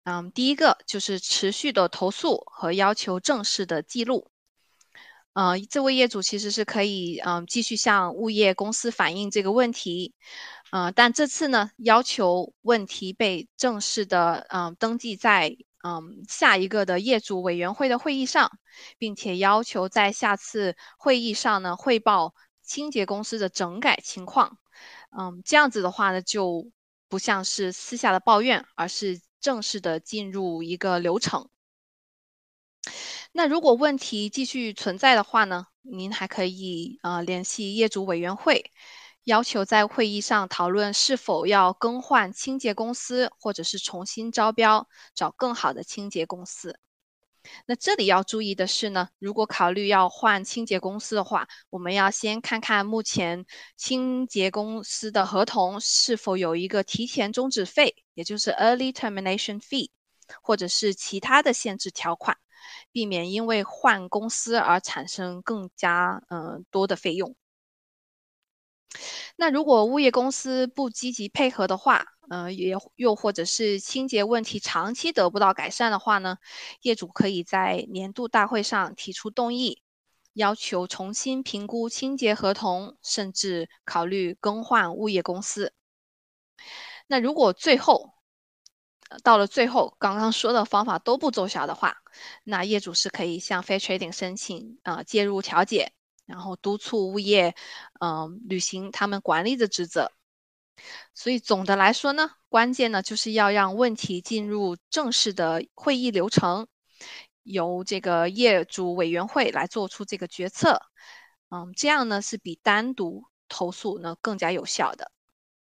嗯，第一个就是持续的投诉和要求正式的记录。呃，这位业主其实是可以嗯、呃、继续向物业公司反映这个问题，呃，但这次呢要求问题被正式的嗯、呃、登记在嗯、呃、下一个的业主委员会的会议上，并且要求在下次会议上呢汇报清洁公司的整改情况。嗯，这样子的话呢就不像是私下的抱怨，而是正式的进入一个流程。那如果问题继续存在的话呢，您还可以呃联系业主委员会，要求在会议上讨论是否要更换清洁公司，或者是重新招标，找更好的清洁公司。那这里要注意的是呢，如果考虑要换清洁公司的话，我们要先看看目前清洁公司的合同是否有一个提前终止费，也就是 early termination fee， 或者是其他的限制条款，避免因为换公司而产生更加呃多的费用。那如果物业公司不积极配合的话，呃，也又或者是清洁问题长期得不到改善的话呢，业主可以在年度大会上提出动议，要求重新评估清洁合同，甚至考虑更换物业公司。那如果最后到了最后刚刚说的方法都不奏效的话，那业主是可以向 Fair Trading 申请呃介入调解，然后督促物业嗯、呃、履行他们管理的职责。所以总的来说呢，关键呢就是要让问题进入正式的会议流程，由这个业主委员会来做出这个决策。嗯，这样呢是比单独投诉呢更加有效的。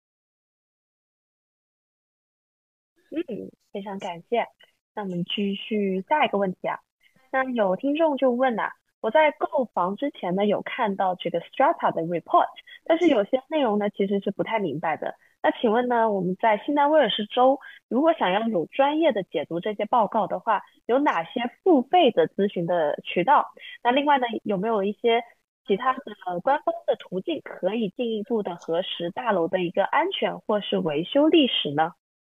嗯，非常感谢。那我们继续下一个问题啊。那有听众就问啊，我在购房之前呢有看到这个 Strata 的 report， 但是有些内容呢其实是不太明白的。那请问呢，我们在新南威尔士州，如果想要有专业的解读这些报告的话，有哪些付费的咨询的渠道？那另外呢，有没有一些其他的官方的途径可以进一步的核实大楼的一个安全或是维修历史呢？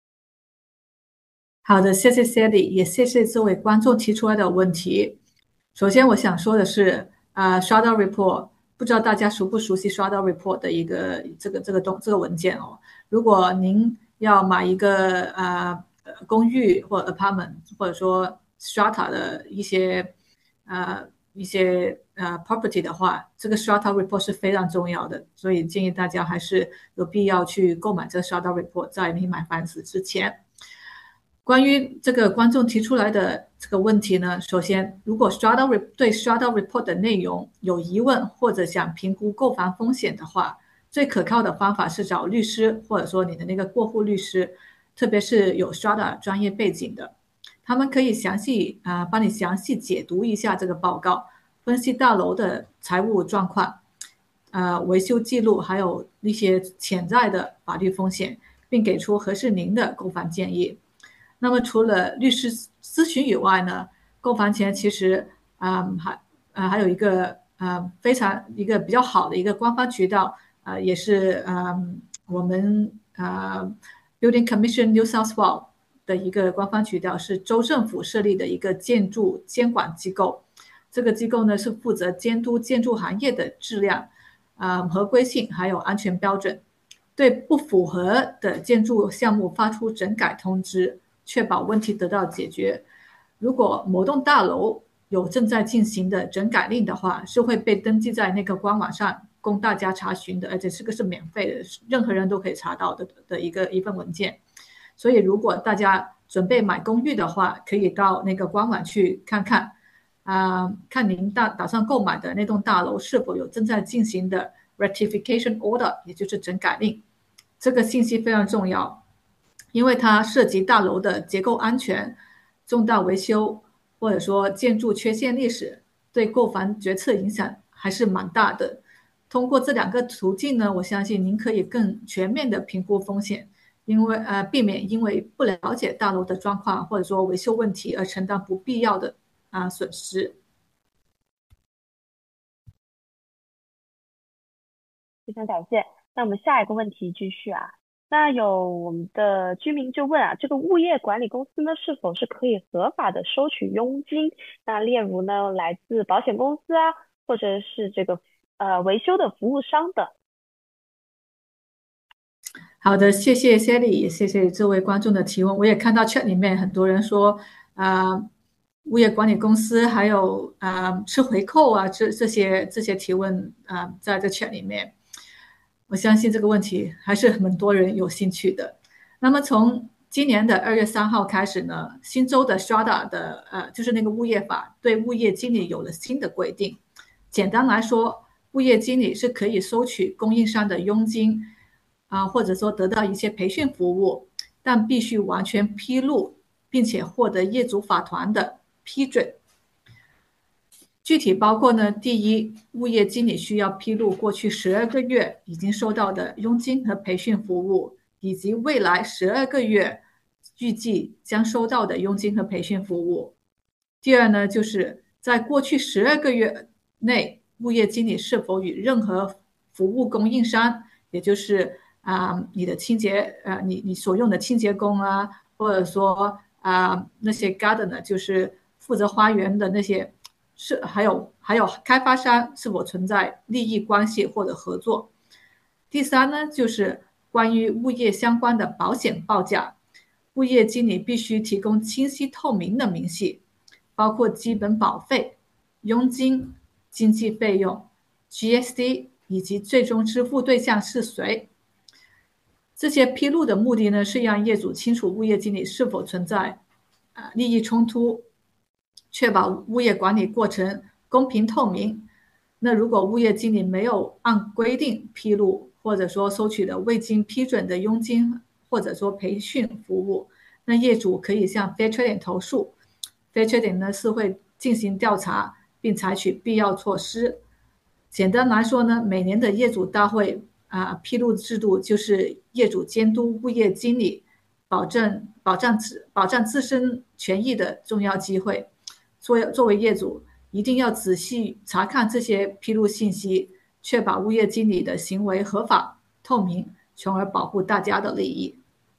好的，谢谢 Sally， 也谢谢这位观众提出来的问题。首先我想说的是，啊、呃、，Strata Report， 不知道大家熟不熟悉 Strata Report 的一个这个这个东这个文件哦。如果您要买一个呃公寓或者 apartment， 或者说 Strata 的一些呃一些呃 property 的话，这个 Strata Report 是非常重要的，所以建议大家还是有必要去购买这个 Strata Report， 在你买房子之前。关于这个观众提出来的这个问题呢，首先，如果 Strata 对 Strata Report 的内容有疑问，或者想评估购房风险的话，最可靠的方法是找律师，或者说你的那个过户律师，特别是有 Strata 专业背景的，他们可以详细啊、呃、帮你详细解读一下这个报告，分析大楼的财务状况、呃维修记录，还有一些潜在的法律风险，并给出合适您的购房建议。那么除了律师咨询以外呢，购房前其实嗯还呃还有一个呃非常一个比较好的一个官方渠道，呃也是嗯我们呃 Building Commission New South Wales 的一个官方渠道，是州政府设立的一个建筑监管机构。这个机构呢是负责监督建筑行业的质量、呃合规性还有安全标准，对不符合的建筑项目发出整改通知，确保问题得到解决。如果某栋大楼有正在进行的整改令的话，是会被登记在那个官网上供大家查询的，而且这个是免费的，任何人都可以查到的的一个一份文件。所以如果大家准备买公寓的话，可以到那个官网去看看，啊、呃，看您大打算购买的那栋大楼是否有正在进行的 rectification order， 也就是整改令。这个信息非常重要，因为它涉及大楼的结构安全、重大维修，或者说建筑缺陷历史，对购房决策影响还是蛮大的。通过这两个途径呢，我相信您可以更全面的评估风险，因为呃避免因为不了解大楼的状况或者说维修问题而承担不必要的啊、呃、损失。 非常感谢。那我们下一个问题继续啊。 那有我们的居民就问啊，这个物业管理公司呢是否是可以合法的收取佣金？那例如呢来自保险公司啊，或者是这个呃维修的服务商等。 好的，谢谢 Sally， 也谢谢这位观众的提问。我也看到 chat 里面很多人说，啊、呃，物业管理公司还有啊、呃、吃回扣啊，这这些这些提问啊、呃，在这 chat 里面。我相信这个问题还是很多人有兴趣的。那么从今年的二月三号开始呢，新州的 Strata 的呃，就是那个物业法对物业经理有了新的规定。简单来说，物业经理是可以收取供应商的佣金啊、呃，或者说得到一些培训服务，但必须完全披露，并且获得业主法团的批准。具体包括呢，第一，物业经理需要披露过去十二个月已经收到的佣金和培训服务，以及未来十二个月预计将收到的佣金和培训服务。第二呢，就是在过去十二个月内，物业经理是否与任何服务供应商，也就是啊、呃、你的清洁呃你你所用的清洁工啊，或者说啊、呃、那些 gardener 就是负责花园的那些。是还有还有开发商是否存在利益关系或者合作。第三呢，就是关于物业相关的保险报价，物业经理必须提供清晰透明的明细，包括基本保费、佣金、经纪费用、G S T 以及最终支付对象是谁。这些披露的目的呢，是让业主清楚物业经理是否存在、呃、利益冲突，确保物业管理过程公平透明。那如果物业经理没有按规定披露，或者说收取的未经批准的佣金，或者说培训服务，那业主可以向 Fair Trading 投诉。Fair Trading 呢是会进行调查，并采取必要措施。简单来说呢，每年的业主大会啊、呃，披露制度就是业主监督物业经理，保证保障自保障自身权益的重要机会。作作为业主，一定要仔细查看这些披露信息，确保物业经理的行为合法、透明，从而保护大家的利益。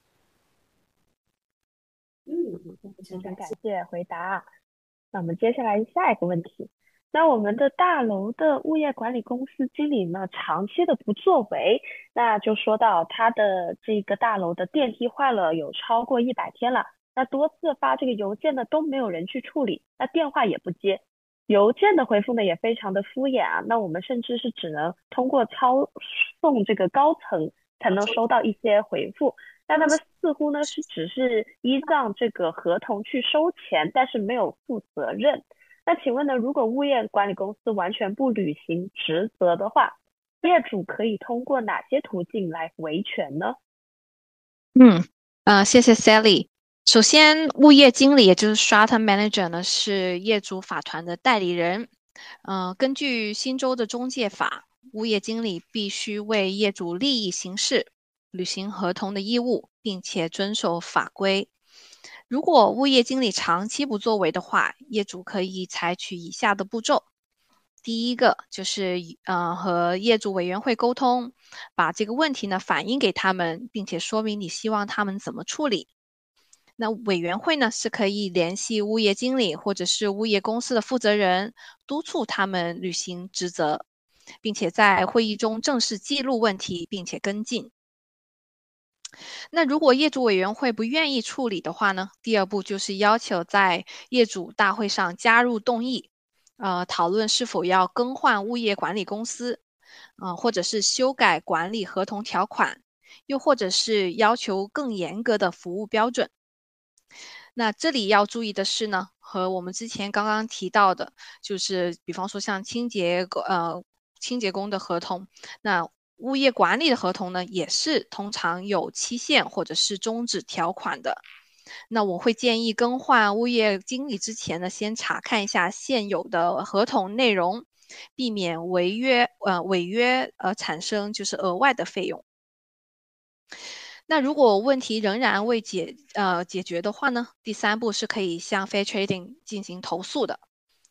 嗯，非常感谢回答。那我们接下来下一个问题。那我们的大楼的物业管理公司经理呢，长期的不作为，那就说到他的这个大楼的电梯坏了有超过一百天了。那多次发这个邮件呢都没有人去处理，那电话也不接，邮件的回复呢也非常的敷衍啊。那我们甚至是只能通过抄送这个高层才能收到一些回复。那他们似乎呢是只是依仗这个合同去收钱，但是没有负责任。那请问呢，如果物业管理公司完全不履行职责的话，业主可以通过哪些途径来维权呢？ 嗯，呃，谢谢 Sally。首先，物业经理也就是 Strata Manager 呢，是业主法团的代理人。呃，根据新州的中介法，物业经理必须为业主利益行事，履行合同的义务，并且遵守法规。如果物业经理长期不作为的话，业主可以采取以下的步骤。第一个就是呃和业主委员会沟通，把这个问题呢反映给他们，并且说明你希望他们怎么处理。那委员会呢是可以联系物业经理或者是物业公司的负责人，督促他们履行职责，并且在会议中正式记录问题，并且跟进。那如果业主委员会不愿意处理的话呢，第二步就是要求在业主大会上加入动议，呃，讨论是否要更换物业管理公司，呃，或者是修改管理合同条款，又或者是要求更严格的服务标准。那这里要注意的是呢，和我们之前刚刚提到的，就是比方说像清洁呃清洁工的合同，那物业管理的合同呢，也是通常有期限或者是终止条款的。那我会建议更换物业经理之前呢，先查看一下现有的合同内容，避免违约呃违约呃产生就是额外的费用。那如果问题仍然未解呃解决的话呢，第三步是可以向 Fair Trading 进行投诉的。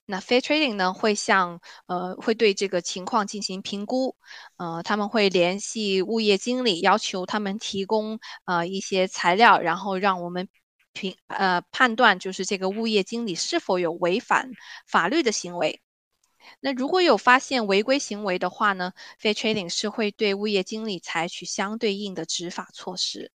那 Fair Trading 呢会向呃会对这个情况进行评估，呃他们会联系物业经理，要求他们提供呃一些材料，然后让我们评呃判断就是这个物业经理是否有违反法律的行为。那如果有发现违规行为的话呢 Fair Trading 是会对物业经理采取相对应的执法措施。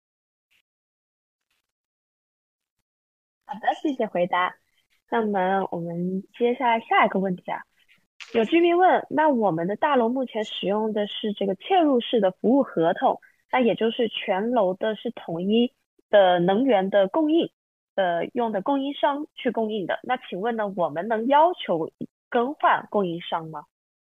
好的，谢谢回答。那么我们接下来下一个问题啊，有居民问，那我们的大楼目前使用的是这个嵌入式的服务合同，那也就是全楼的是统一的能源的供应，呃，用的供应商去供应的。那请问呢，我们能要求更换供应商吗？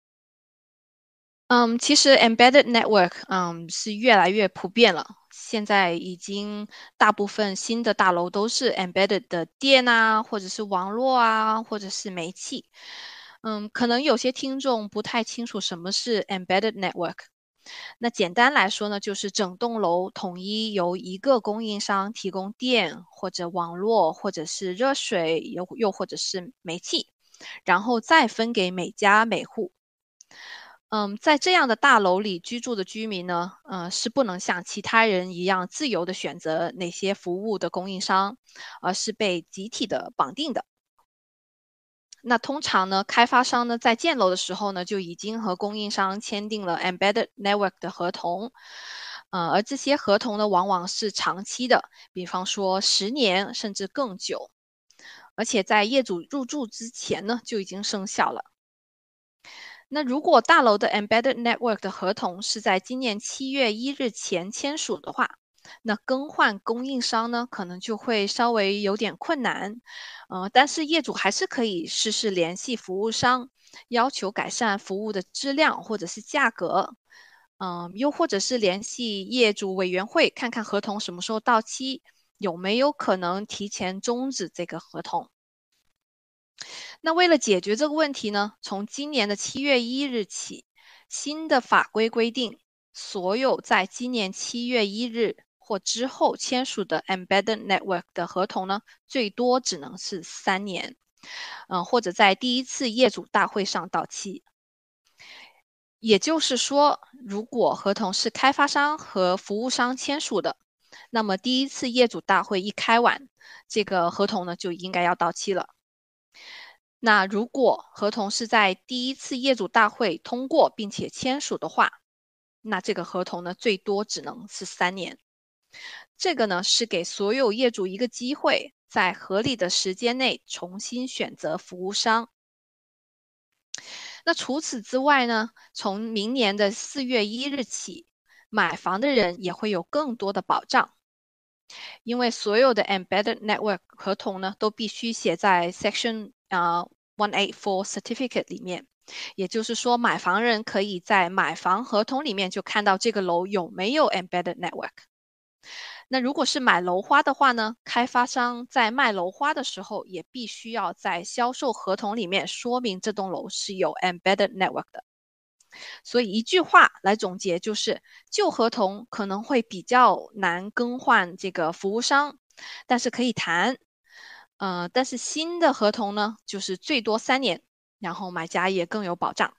嗯，其实 embedded network 嗯是越来越普遍了。现在已经大部分新的大楼都是 embedded 的电啊，或者是网络啊，或者是煤气。嗯，可能有些听众不太清楚什么是 embedded network。那简单来说呢，就是整栋楼统一由一个供应商提供电或者网络，或者是热水，又又或者是煤气，然后再分给每家每户。嗯，在这样的大楼里居住的居民呢，呃，是不能像其他人一样自由的选择哪些服务的供应商，而是被集体的绑定的。那通常呢，开发商呢在建楼的时候呢，就已经和供应商签订了 embedded network 的合同，呃，而这些合同呢，往往是长期的，比方说十年甚至更久，而且在业主入住之前呢，就已经生效了。那如果大楼的 embedded network 的合同是在今年七月一日前签署的话，那更换供应商呢，可能就会稍微有点困难。呃，但是业主还是可以试试联系服务商，要求改善服务的质量或者是价格。嗯、又或者是联系业主委员会，看看合同什么时候到期，有没有可能提前终止这个合同。那为了解决这个问题呢，从今年的七月一日起，新的法规规定，所有在今年七月一日或之后签署的 embedded network 的合同呢，最多只能是三年，嗯、呃，或者在第一次业主大会上到期。也就是说，如果合同是开发商和服务商签署的，那么第一次业主大会一开完，这个合同呢就应该要到期了。那如果合同是在第一次业主大会通过并且签署的话，那这个合同呢最多只能是三年。这个呢是给所有业主一个机会，在合理的时间内重新选择服务商。那除此之外呢，从明年的四月一日起，买房的人也会有更多的保障。因为所有的 embedded network 合同呢，都必须写在 section 啊、uh, one eighty-four certificate 里面，也就是说，买房人可以在买房合同里面就看到这个楼有没有 embedded network。那如果是买楼花的话呢，开发商在卖楼花的时候，也必须要在销售合同里面说明这栋楼是有 embedded network 的。所以一句话来总结，就是旧合同可能会比较难更换这个服务商，但是可以谈。呃，但是新的合同呢，就是最多三年，然后买家也更有保障。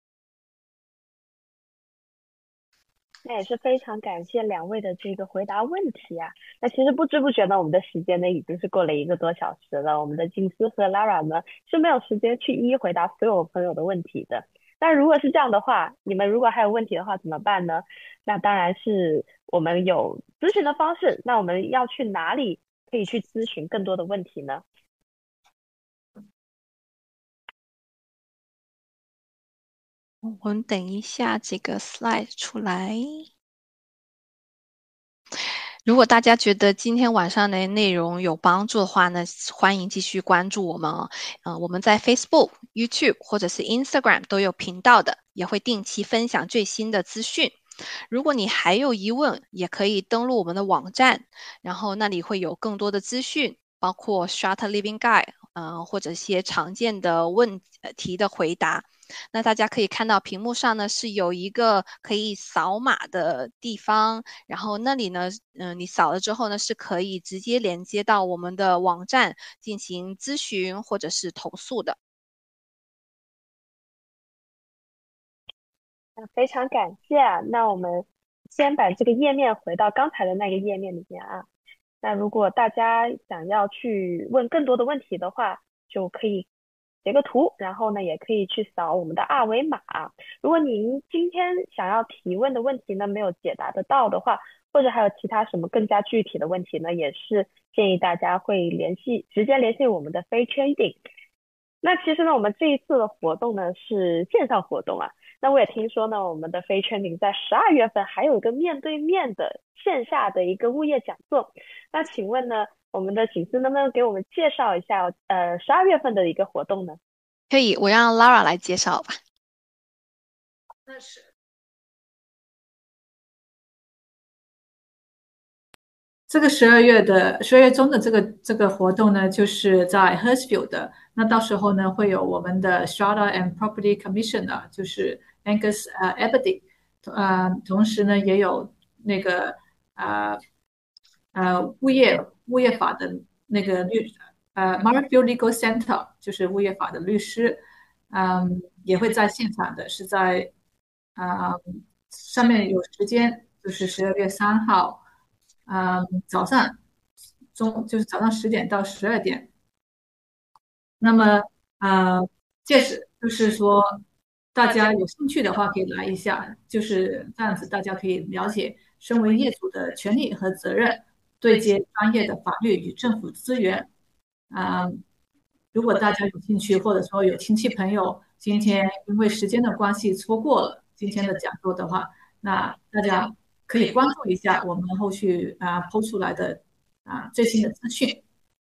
那也是非常感谢两位的这个回答问题啊。那其实不知不觉呢，我们的时间呢已经是过了一个多小时了。我们的金丝和 Lara 呢是没有时间去一一回答所有朋友的问题的。那如果是这样的话，你们如果还有问题的话怎么办呢？那当然是我们有咨询的方式。那我们要去哪里可以去咨询更多的问题呢？ 我们等一下这个 slide 出来。如果大家觉得今天晚上的内容有帮助的话呢，欢迎继续关注我们哦。呃，我们在 Facebook、YouTube 或者是 Instagram 都有频道的，也会定期分享最新的资讯。如果你还有疑问，也可以登录我们的网站，然后那里会有更多的资讯，包括 Strata Living Guide， 呃，或者一些常见的问题的回答。那大家可以看到屏幕上呢是有一个可以扫码的地方，然后那里呢，嗯、呃，你扫了之后呢是可以直接连接到我们的网站进行咨询或者是投诉的。 那非常感谢啊。那我们先把这个页面回到刚才的那个页面里面啊。那如果大家想要去问更多的问题的话，就可以截个图，然后呢，也可以去扫我们的二维码。如果您今天想要提问的问题呢，没有解答得到的话，或者还有其他什么更加具体的问题呢，也是建议大家会联系，直接联系我们的 Fair Trading。那其实呢，我们这一次的活动呢是线上活动啊。那我也听说呢，我们的 Fair Trading 在十二月份还有一个面对面的线下的一个物业讲座。那请问呢，我们的景思能不能给我们介绍一下呃十二月份的一个活动呢？ 可以，我让 Lara 来介绍吧。 那是。 这个十二月的十二月中的这个这个活动呢，就是在 Hurstville 的。那到时候呢，会有我们的 Strata and Property Commissioner， 就是 Angus 呃 Aberdeen， 呃，同时呢，也有那个呃呃物业物业法的那个律呃 Murrayfield Legal Center， 就是物业法的律师，嗯，也会在现场的，是在啊、呃、上面有时间，就是十二月三号。嗯，早上中就是早上十点到十二点。那么呃，届时就是说，大家有兴趣的话可以来一下，就是这样子，大家可以了解身为业主的权利和责任，对接专业的法律与政府资源。啊、如果大家有兴趣，或者说有亲戚朋友今天因为时间的关系错过了今天的讲座的话，那大家可以关注一下我们后续啊抛出来的啊最新的资讯。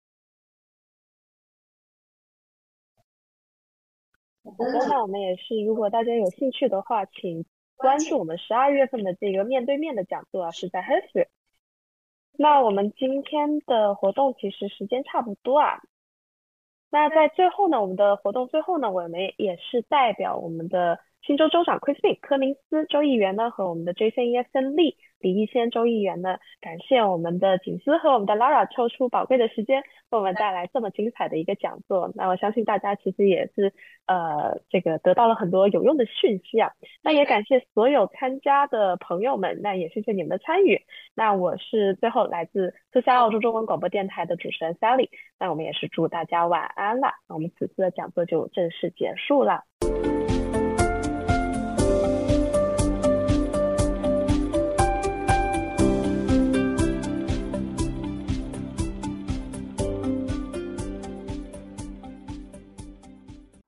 好的，那我们也是，如果大家有兴趣的话，请关注我们十二月份的这个面对面的讲座啊，是在 Hurstville。那我们今天的活动其实时间差不多啊。那在最后呢，我们的活动最后呢，我们也是代表我们的新州州长 Chris 柯明斯州议员呢，和我们的 Jason E. Lee 李义先州议员呢，感谢我们的景思和我们的 Lara 抽出宝贵的时间，为我们带来这么精彩的一个讲座。那我相信大家其实也是呃这个得到了很多有用的讯息啊。那也感谢所有参加的朋友们，那也谢谢你们的参与。那我是最后来自特斯拉澳洲中文广播电台的主持人 Sally。那我们也是祝大家晚安了。那我们此次的讲座就正式结束了。